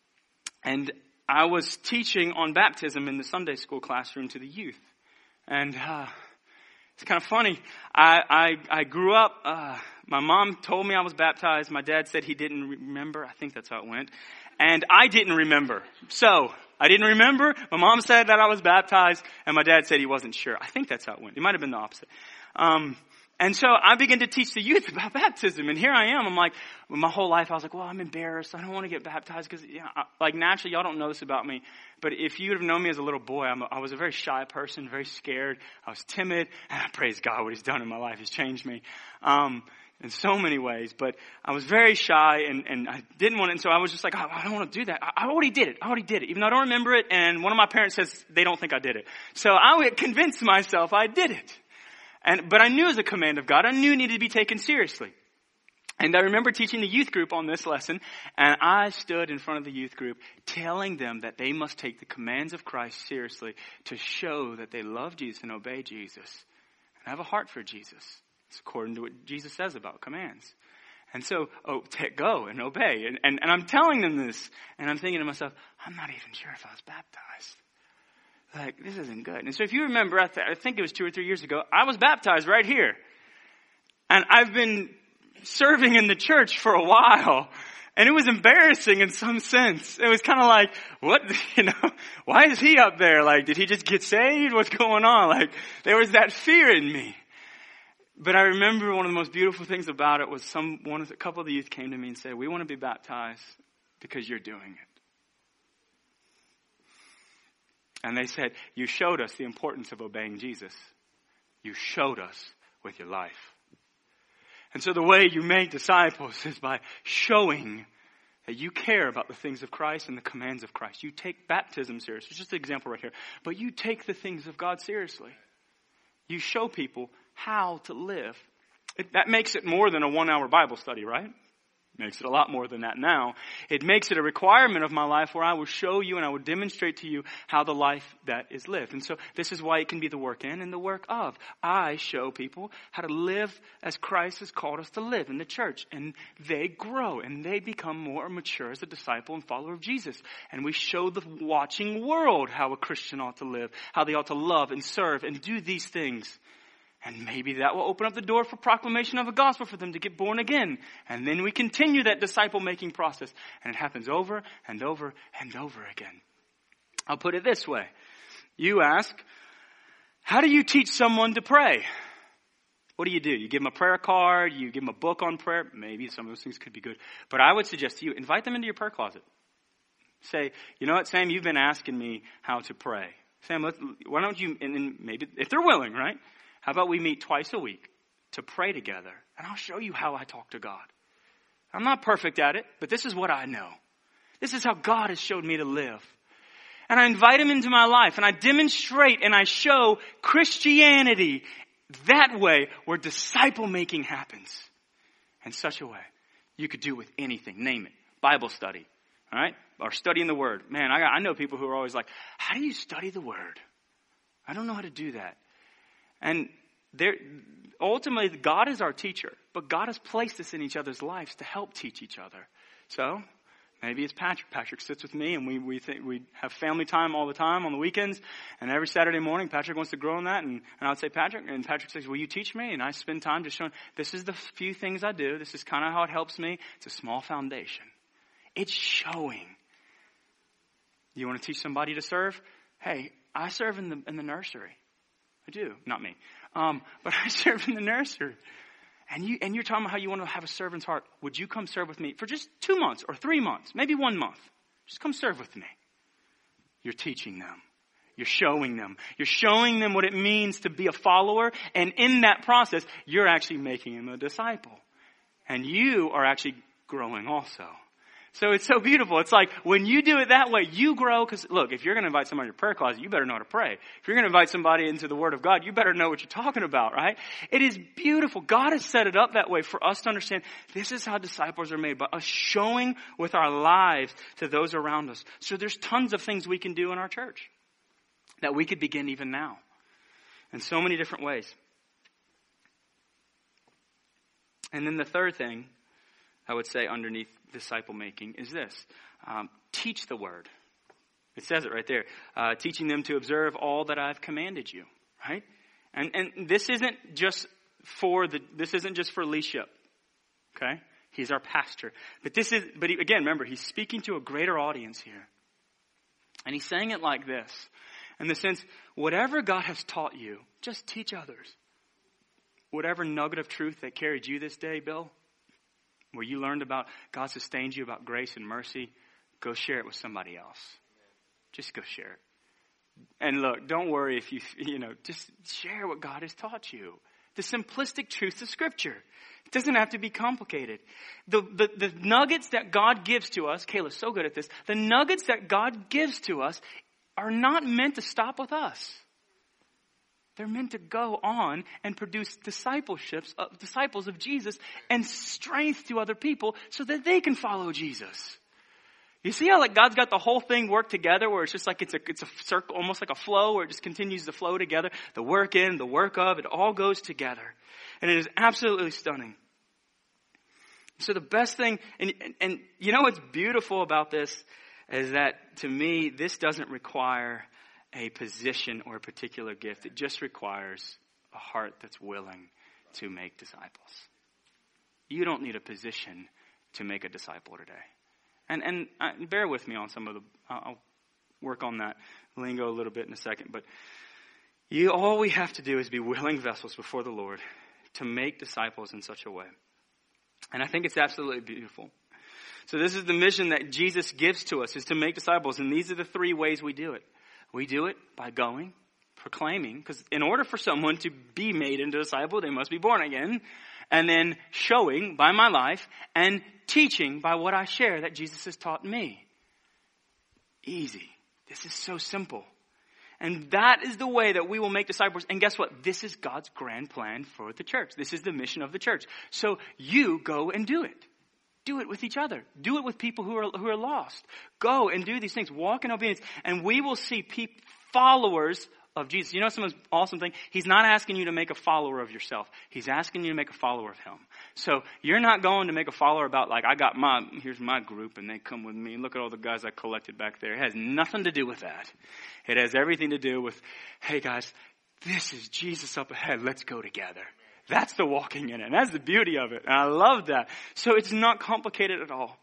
and I was teaching on baptism in the Sunday school classroom to the youth. And uh, it's kind of funny. I, I, I grew up, uh, my mom told me I was baptized. My dad said he didn't remember. I think that's how it went. And I didn't remember. So I didn't remember. My mom said that I was baptized. And my dad said he wasn't sure. I think that's how it went. It might have been the opposite. Um, and so I began to teach the youth about baptism. And here I am. I'm like, my whole life I was like, well, I'm embarrassed. I don't want to get baptized because, you know, I, like naturally, y'all don't know this about me. But if you would have known me as a little boy, I'm a, I was a very shy person, very scared. I was timid. And I praise God what he's done in my life. He's changed me um, in so many ways. But I was very shy and, and I didn't want it. And so I was just like, oh, I don't want to do that. I, I already did it. I already did it. Even though I don't remember it. And one of my parents says they don't think I did it. So I would convince myself I did it. And, but I knew it was a command of God. I knew it needed to be taken seriously. And I remember teaching the youth group on this lesson, and I stood in front of the youth group telling them that they must take the commands of Christ seriously to show that they love Jesus and obey Jesus and have a heart for Jesus. It's according to what Jesus says about commands. And so, oh, t- go and obey. And, and, and I'm telling them this, and I'm thinking to myself, I'm not even sure if I was baptized. Like, this isn't good. And so if you remember, I, th- I think it was two or three years ago, I was baptized right here. And I've been serving in the church for a while. And it was embarrassing in some sense. It was kind of like, what, you know, why is he up there? Like, did he just get saved? What's going on? Like, there was that fear in me. But I remember one of the most beautiful things about it was some, one of the, a couple of the youth came to me and said, we want to be baptized because you're doing it. And they said, you showed us the importance of obeying Jesus. You showed us with your life. And so the way you make disciples is by showing that you care about the things of Christ and the commands of Christ. You take baptism seriously. It's just an example right here. But you take the things of God seriously. You show people how to live. It, that makes it more than a one-hour Bible study, right? Makes it a lot more than that now. It makes it a requirement of my life where I will show you and I will demonstrate to you how the life that is lived. And so this is why it can be the work in and the work of. I show people how to live as Christ has called us to live in the church. And they grow and they become more mature as a disciple and follower of Jesus. And we show the watching world how a Christian ought to live, how they ought to love and serve and do these things. And maybe that will open up the door for proclamation of the gospel for them to get born again. And then we continue that disciple-making process. And it happens over and over and over again. I'll put it this way. You ask, How do you teach someone to pray? What do you do? You give them a prayer card, you give them a book on prayer. Maybe some of those things could be good. But I would suggest to you, invite them into your prayer closet. Say, you know what, Sam, you've been asking me how to pray. Sam, let's, why don't you, and then maybe, if they're willing, right? How about we meet twice a week to pray together, and I'll show you how I talk to God. I'm not perfect at it, but this is what I know. This is how God has showed me to live. And I invite him into my life, and I demonstrate and I show Christianity that way where disciple making happens. In such a way. You could do with anything. Name it. Bible study. All right? Or studying the Word. Man, I, got, I know people who are always like, how do you study the Word? I don't know how to do that. And there, ultimately, God is our teacher. But God has placed us in each other's lives to help teach each other. So, maybe it's Patrick. Patrick sits with me and we we think we have family time all the time on the weekends. And every Saturday morning, Patrick wants to grow in that. And, and I would say, Patrick, and Patrick says, will you teach me? And I spend time just showing, this is the few things I do. This is kind of how it helps me. It's a small foundation. It's showing. You want to teach somebody to serve? Hey, I serve in the in the nursery. I do. Not me. Um, but I serve in the nursery. And you, and you're talking about how you want to have a servant's heart. Would you come serve with me for just two months or three months, maybe one month? Just come serve with me. You're teaching them. You're showing them. You're showing them what it means to be a follower. And in that process, you're actually making them a disciple. And you are actually growing also. So it's so beautiful. It's like when you do it that way, you grow. Because look, if you're going to invite somebody to your prayer closet, you better know how to pray. If you're going to invite somebody into the Word of God, you better know what you're talking about, right? It is beautiful. God has set it up that way for us to understand this is how disciples are made, by us showing with our lives to those around us. So there's tons of things we can do in our church that we could begin even now in so many different ways. And then the third thing I would say underneath disciple making is this. Um, teach the word. It says it right there. Uh, teaching them to observe all that I've commanded you. Right? And and this isn't just for the this isn't just for Lee Ship. Okay? He's our pastor. But this is but he, again, remember, he's speaking to a greater audience here. And he's saying it like this. In the sense, whatever God has taught you, just teach others. Whatever nugget of truth that carried you this day, Bill, where you learned about God sustained you, about grace and mercy, go share it with somebody else. Just go share it. And look, don't worry if you, you know, just share what God has taught you. The simplistic truths of Scripture. It doesn't have to be complicated. The, the, the nuggets that God gives to us, Kayla's so good at this, the nuggets that God gives to us are not meant to stop with us. They're meant to go on and produce discipleships, uh, disciples of Jesus and strength to other people so that they can follow Jesus. You see how like God's got the whole thing worked together where it's just like it's a it's a circle, almost like a flow where it just continues to flow together. The work in, the work of, it all goes together. And it is absolutely stunning. So the best thing, and, and, and you know what's beautiful about this is that to me, this doesn't require a position or a particular gift. It just requires a heart that's willing to make disciples. You don't need a position to make a disciple today. And and uh, bear with me on some of the, I'll work on that lingo a little bit in a second. But you, all we have to do is be willing vessels before the Lord to make disciples in such a way. And I think it's absolutely beautiful. So this is the mission that Jesus gives to us, is to make disciples. And these are the three ways we do it. We do it by going, proclaiming, because in order for someone to be made into a disciple, they must be born again. And then showing by my life and teaching by what I share that Jesus has taught me. Easy. This is so simple. And that is the way that we will make disciples. And guess what? This is God's grand plan for the church. This is the mission of the church. So you go and do it. Do it with each other. Do it with people who are who are lost. Go and do these things. Walk in obedience. And we will see people, followers of Jesus. You know some awesome thing? He's not asking you to make a follower of yourself. He's asking you to make a follower of him. So you're not going to make a follower about like, I got my, here's my group and they come with me. Look at all the guys I collected back there. It has nothing to do with that. It has everything to do with, hey guys, this is Jesus up ahead. Let's go together. That's the walking in it. And that's the beauty of it. And I love that. So it's not complicated at all.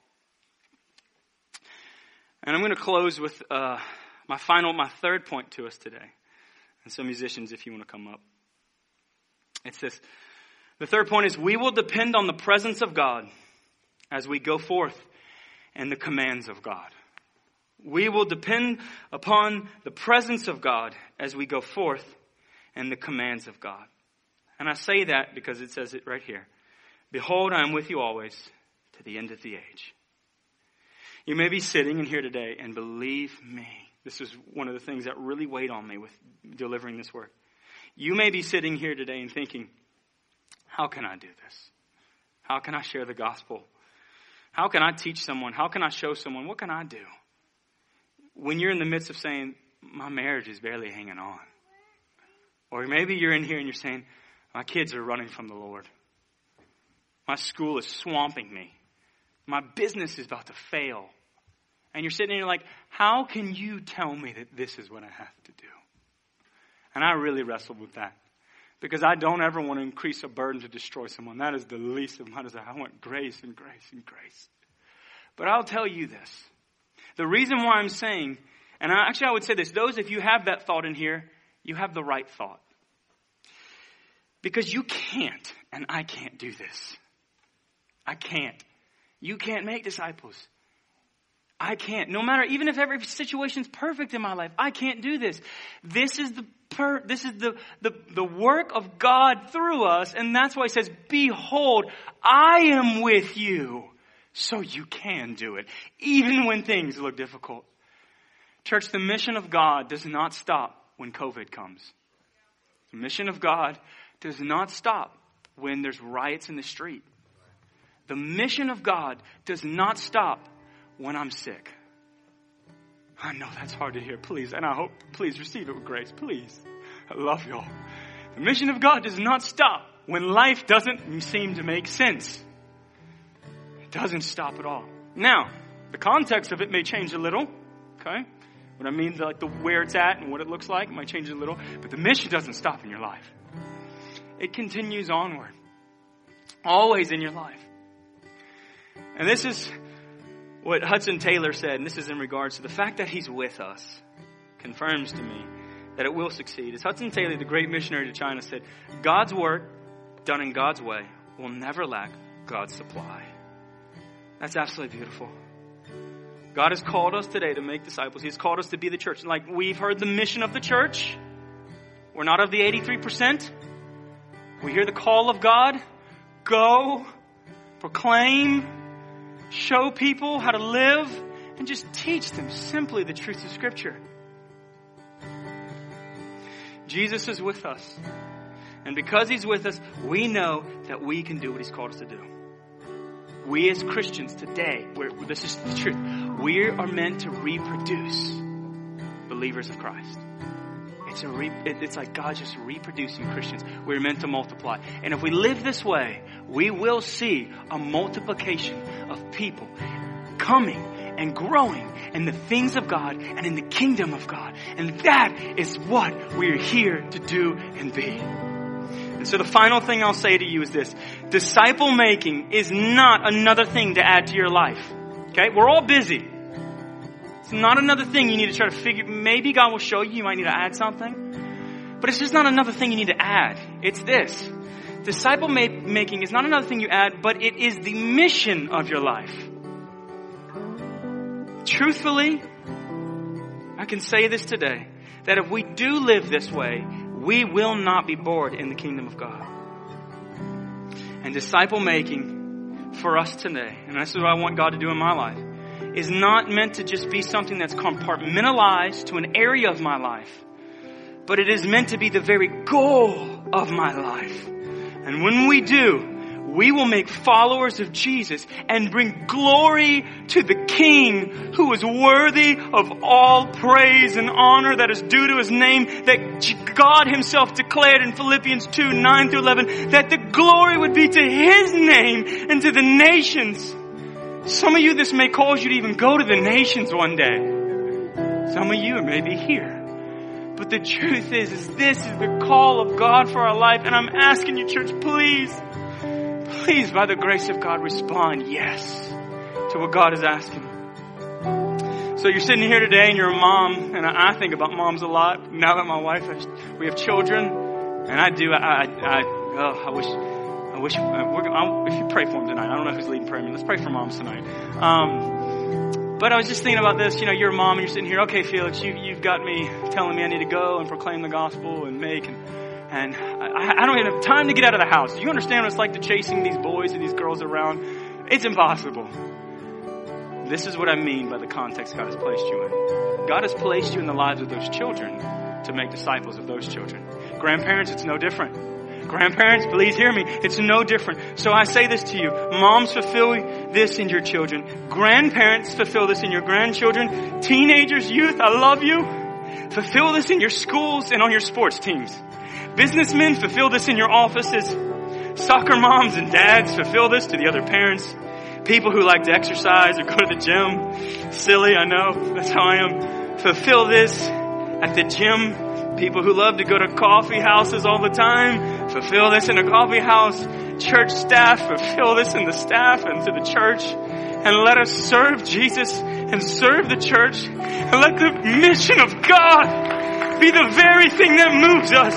And I'm going to close with uh, my final, my third point to us today. And so musicians, if you want to come up. It's this. The third point is we will depend on the presence of God as we go forth in the commands of God. We will depend upon the presence of God as we go forth in the commands of God. And I say that because it says it right here. Behold, I am with you always to the end of the age. You may be sitting in here today, and believe me, this is one of the things that really weighed on me with delivering this word. You may be sitting here today and thinking, how can I do this? How can I share the gospel? How can I teach someone? How can I show someone? What can I do? When you're in the midst of saying, my marriage is barely hanging on. Or maybe you're in here and you're saying, my kids are running from the Lord. My school is swamping me. My business is about to fail. And you're sitting there like, how can you tell me that this is what I have to do? And I really wrestled with that. Because I don't ever want to increase a burden to destroy someone. That is the least of my desire. I want grace and grace and grace. But I'll tell you this. The reason why I'm saying, and I, actually I would say this, those if you have that thought in here, you have the right thought. Because you can't, and I can't do this. I can't. You can't make disciples. I can't. No matter, even if every situation's perfect in my life, I can't do this. This is the per, this is the, the, the work of God through us, and that's why he says, behold, I am with you. So you can do it, even when things look difficult. Church, the mission of God does not stop when COVID comes. The mission of God does not stop when there's riots in the street. The mission of God does not stop when I'm sick. I know that's hard to hear, please, and I hope, please receive it with grace, please. I love y'all. The mission of God does not stop when life doesn't seem to make sense. Doesn't stop at all. Now, the context of it may change a little, okay? What I mean, like the where it's at and what it looks like, it might change a little, but the mission doesn't stop in your life. It continues onward. Always in your life. And this is what Hudson Taylor said, and this is in regards to the fact that he's with us, confirms to me that it will succeed. As Hudson Taylor, the great missionary to China, said, God's work, done in God's way, will never lack God's supply. That's absolutely beautiful. God has called us today to make disciples. He's called us to be the church. Like we've heard the mission of the church. We're not of the eighty-three percent. We hear the call of God. Go, proclaim, show people how to live, and just teach them simply the truth of Scripture. Jesus is with us. And because He's with us, we know that we can do what He's called us to do. We as Christians today, we're, this is the truth, we are meant to reproduce believers of Christ. It's, a re, it's like God just reproducing Christians. We're meant to multiply. And if we live this way, we will see a multiplication of people coming and growing in the things of God and in the kingdom of God. And that is what we're here to do and be. And so the final thing I'll say to you is this. Disciple making is not another thing to add to your life. Okay? We're all busy. It's not another thing you need to try to figure. Maybe God will show you you might need to add something. But it's just not another thing you need to add. It's this. Disciple ma- making is not another thing you add, but it is the mission of your life. Truthfully, I can say this today, that if we do live this way, we will not be bored in the kingdom of God. And disciple making for us today, and this is what I want God to do in my life, is not meant to just be something that's compartmentalized to an area of my life, but it is meant to be the very goal of my life. And when we do, we will make followers of Jesus and bring glory to the King who is worthy of all praise and honor that is due to His name, that God Himself declared in Philippians two, nine through eleven, that the glory would be to His name and to the nations. Some of you, this may cause you to even go to the nations one day. Some of you may be here. But the truth is, is this is the call of God for our life. And I'm asking you, church, please, please, by the grace of God, respond yes to what God is asking. So you're sitting here today and you're a mom, and I, I think about moms a lot. Now that my wife, has, we have children, and I do, I, I, I oh, I wish, I wish, uh, we're, I'll, if you pray for them tonight, I don't know who's leading prayer. Let's pray for moms tonight. Um, but I was just thinking about this, you know, you're a mom and you're sitting here, okay, Felix, you, you've got me telling me I need to go and proclaim the gospel and make, and, and I, I don't even have time to get out of the house. Do you understand what it's like to chasing these boys and these girls around? It's impossible. This is what I mean by the context God has placed you in. God has placed you in the lives of those children to make disciples of those children. Grandparents, it's no different. Grandparents, please hear me. It's no different. So I say this to you. Moms, fulfill this in your children. Grandparents, fulfill this in your grandchildren. Teenagers, youth, I love you. Fulfill this in your schools and on your sports teams. Businessmen, fulfill this in your offices. Soccer moms and dads, fulfill this to the other parents. People who like to exercise or go to the gym. Silly, I know. That's how I am. Fulfill this at the gym. People who love to go to coffee houses all the time. Fulfill this in a coffee house. Church staff, fulfill this in the staff and to the church. And let us serve Jesus and serve the church. And let the mission of God be the very thing that moves us.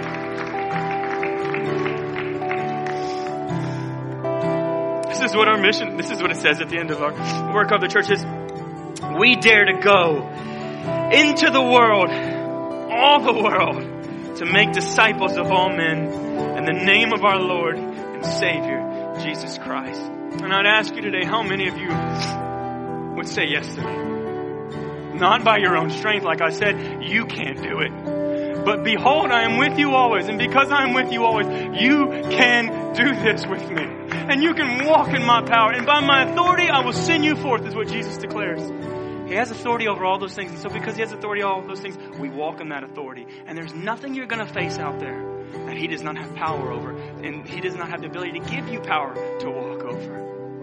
This is what our mission, this is what it says at the end of our work of the church is. We dare to go into the world, all the world, to make disciples of all men in the name of our Lord and Savior, Jesus Christ. And I'd ask you today, how many of you would say yes to me? Not by your own strength, like I said, you can't do it. But behold, I am with you always. And because I am with you always, you can do this with me. And you can walk in my power. And by my authority, I will send you forth, is what Jesus declares. He has authority over all those things. And so because he has authority over all those things, we walk in that authority. And there's nothing you're going to face out there that he does not have power over. And he does not have the ability to give you power to walk over.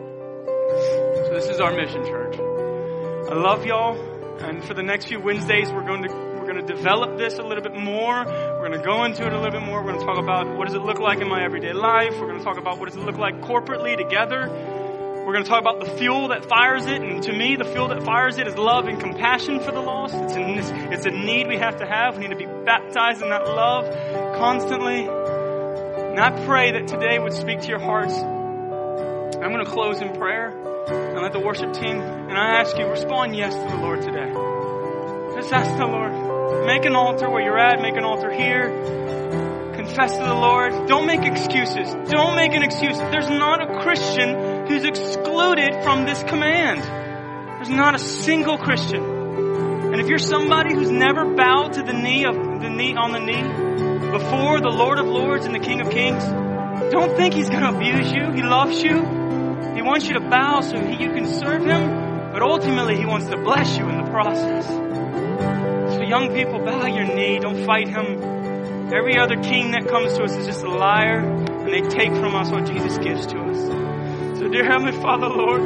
So this is our mission, church. I love y'all. And for the next few Wednesdays, we're going to we're going to develop this a little bit more. We're going to go into it a little bit more. We're going to talk about what does it look like in my everyday life. We're going to talk about what does it look like corporately together. We're going to talk about the fuel that fires it. And to me, the fuel that fires it is love and compassion for the lost. It's a, it's a need we have to have. We need to be baptized in that love constantly. And I pray that today would speak to your hearts. I'm going to close in prayer and let the worship team, and I ask you, respond yes to the Lord today. Just ask the Lord. Make an altar where you're at. Make an altar here. Confess to the Lord. Don't make excuses. Don't make an excuse. There's not a Christian who's excluded from this command. There's not a single Christian. And if you're somebody who's never bowed to the knee of the knee on the knee before the Lord of Lords and the King of Kings, don't think he's going to abuse you. He loves you. He wants you to bow so he, you can serve him, but ultimately he wants to bless you in the process. So young people, bow your knee. Don't fight him. Every other king that comes to us is just a liar, and they take from us what Jesus gives to us. So dear Heavenly Father, Lord,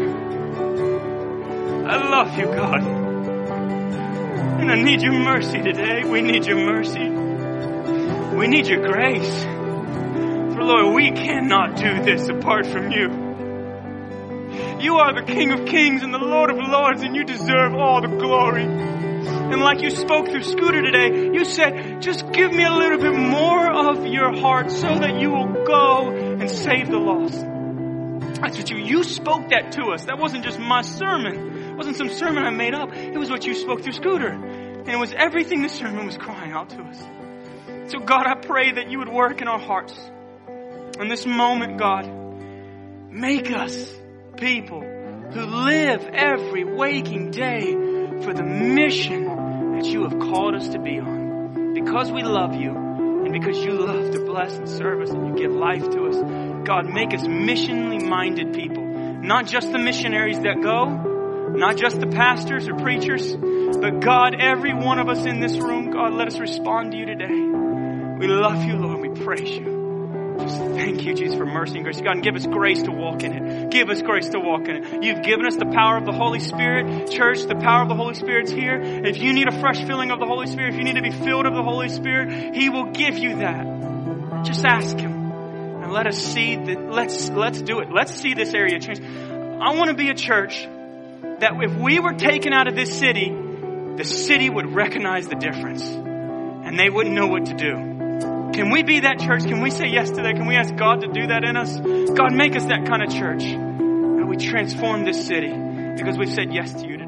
I love you, God. And I need your mercy today. We need your mercy. We need your grace. For Lord, we cannot do this apart from you. You are the King of Kings and the Lord of Lords, and you deserve all the glory. And like you spoke through Scooter today, you said, just give me a little bit more of your heart so that you will go and save the lost. That's what you, you spoke that to us. That wasn't just my sermon. It wasn't some sermon I made up. It was what you spoke through Scooter. And it was everything the sermon was crying out to us. So God, I pray that you would work in our hearts. In this moment, God, make us people who live every waking day for the mission that you have called us to be on. Because we love you and because you love to bless and serve us and you give life to us. God, make us missionally minded people. Not just the missionaries that go, not just the pastors or preachers, but God, every one of us in this room, God, let us respond to you today. We love you, Lord. We praise you. Just thank you, Jesus, for mercy and grace. God, and give us grace to walk in it. Give us grace to walk in it. You've given us the power of the Holy Spirit. Church, the power of the Holy Spirit's here. If you need a fresh filling of the Holy Spirit, if you need to be filled of the Holy Spirit, He will give you that. Just ask Him. And let us see that. Let's, let's do it. Let's see this area change. I want to be a church that if we were taken out of this city, the city would recognize the difference and they wouldn't know what to do. Can we be that church? Can we say yes to that? Can we ask God to do that in us? God, make us that kind of church. And we transform this city because we've said yes to you today.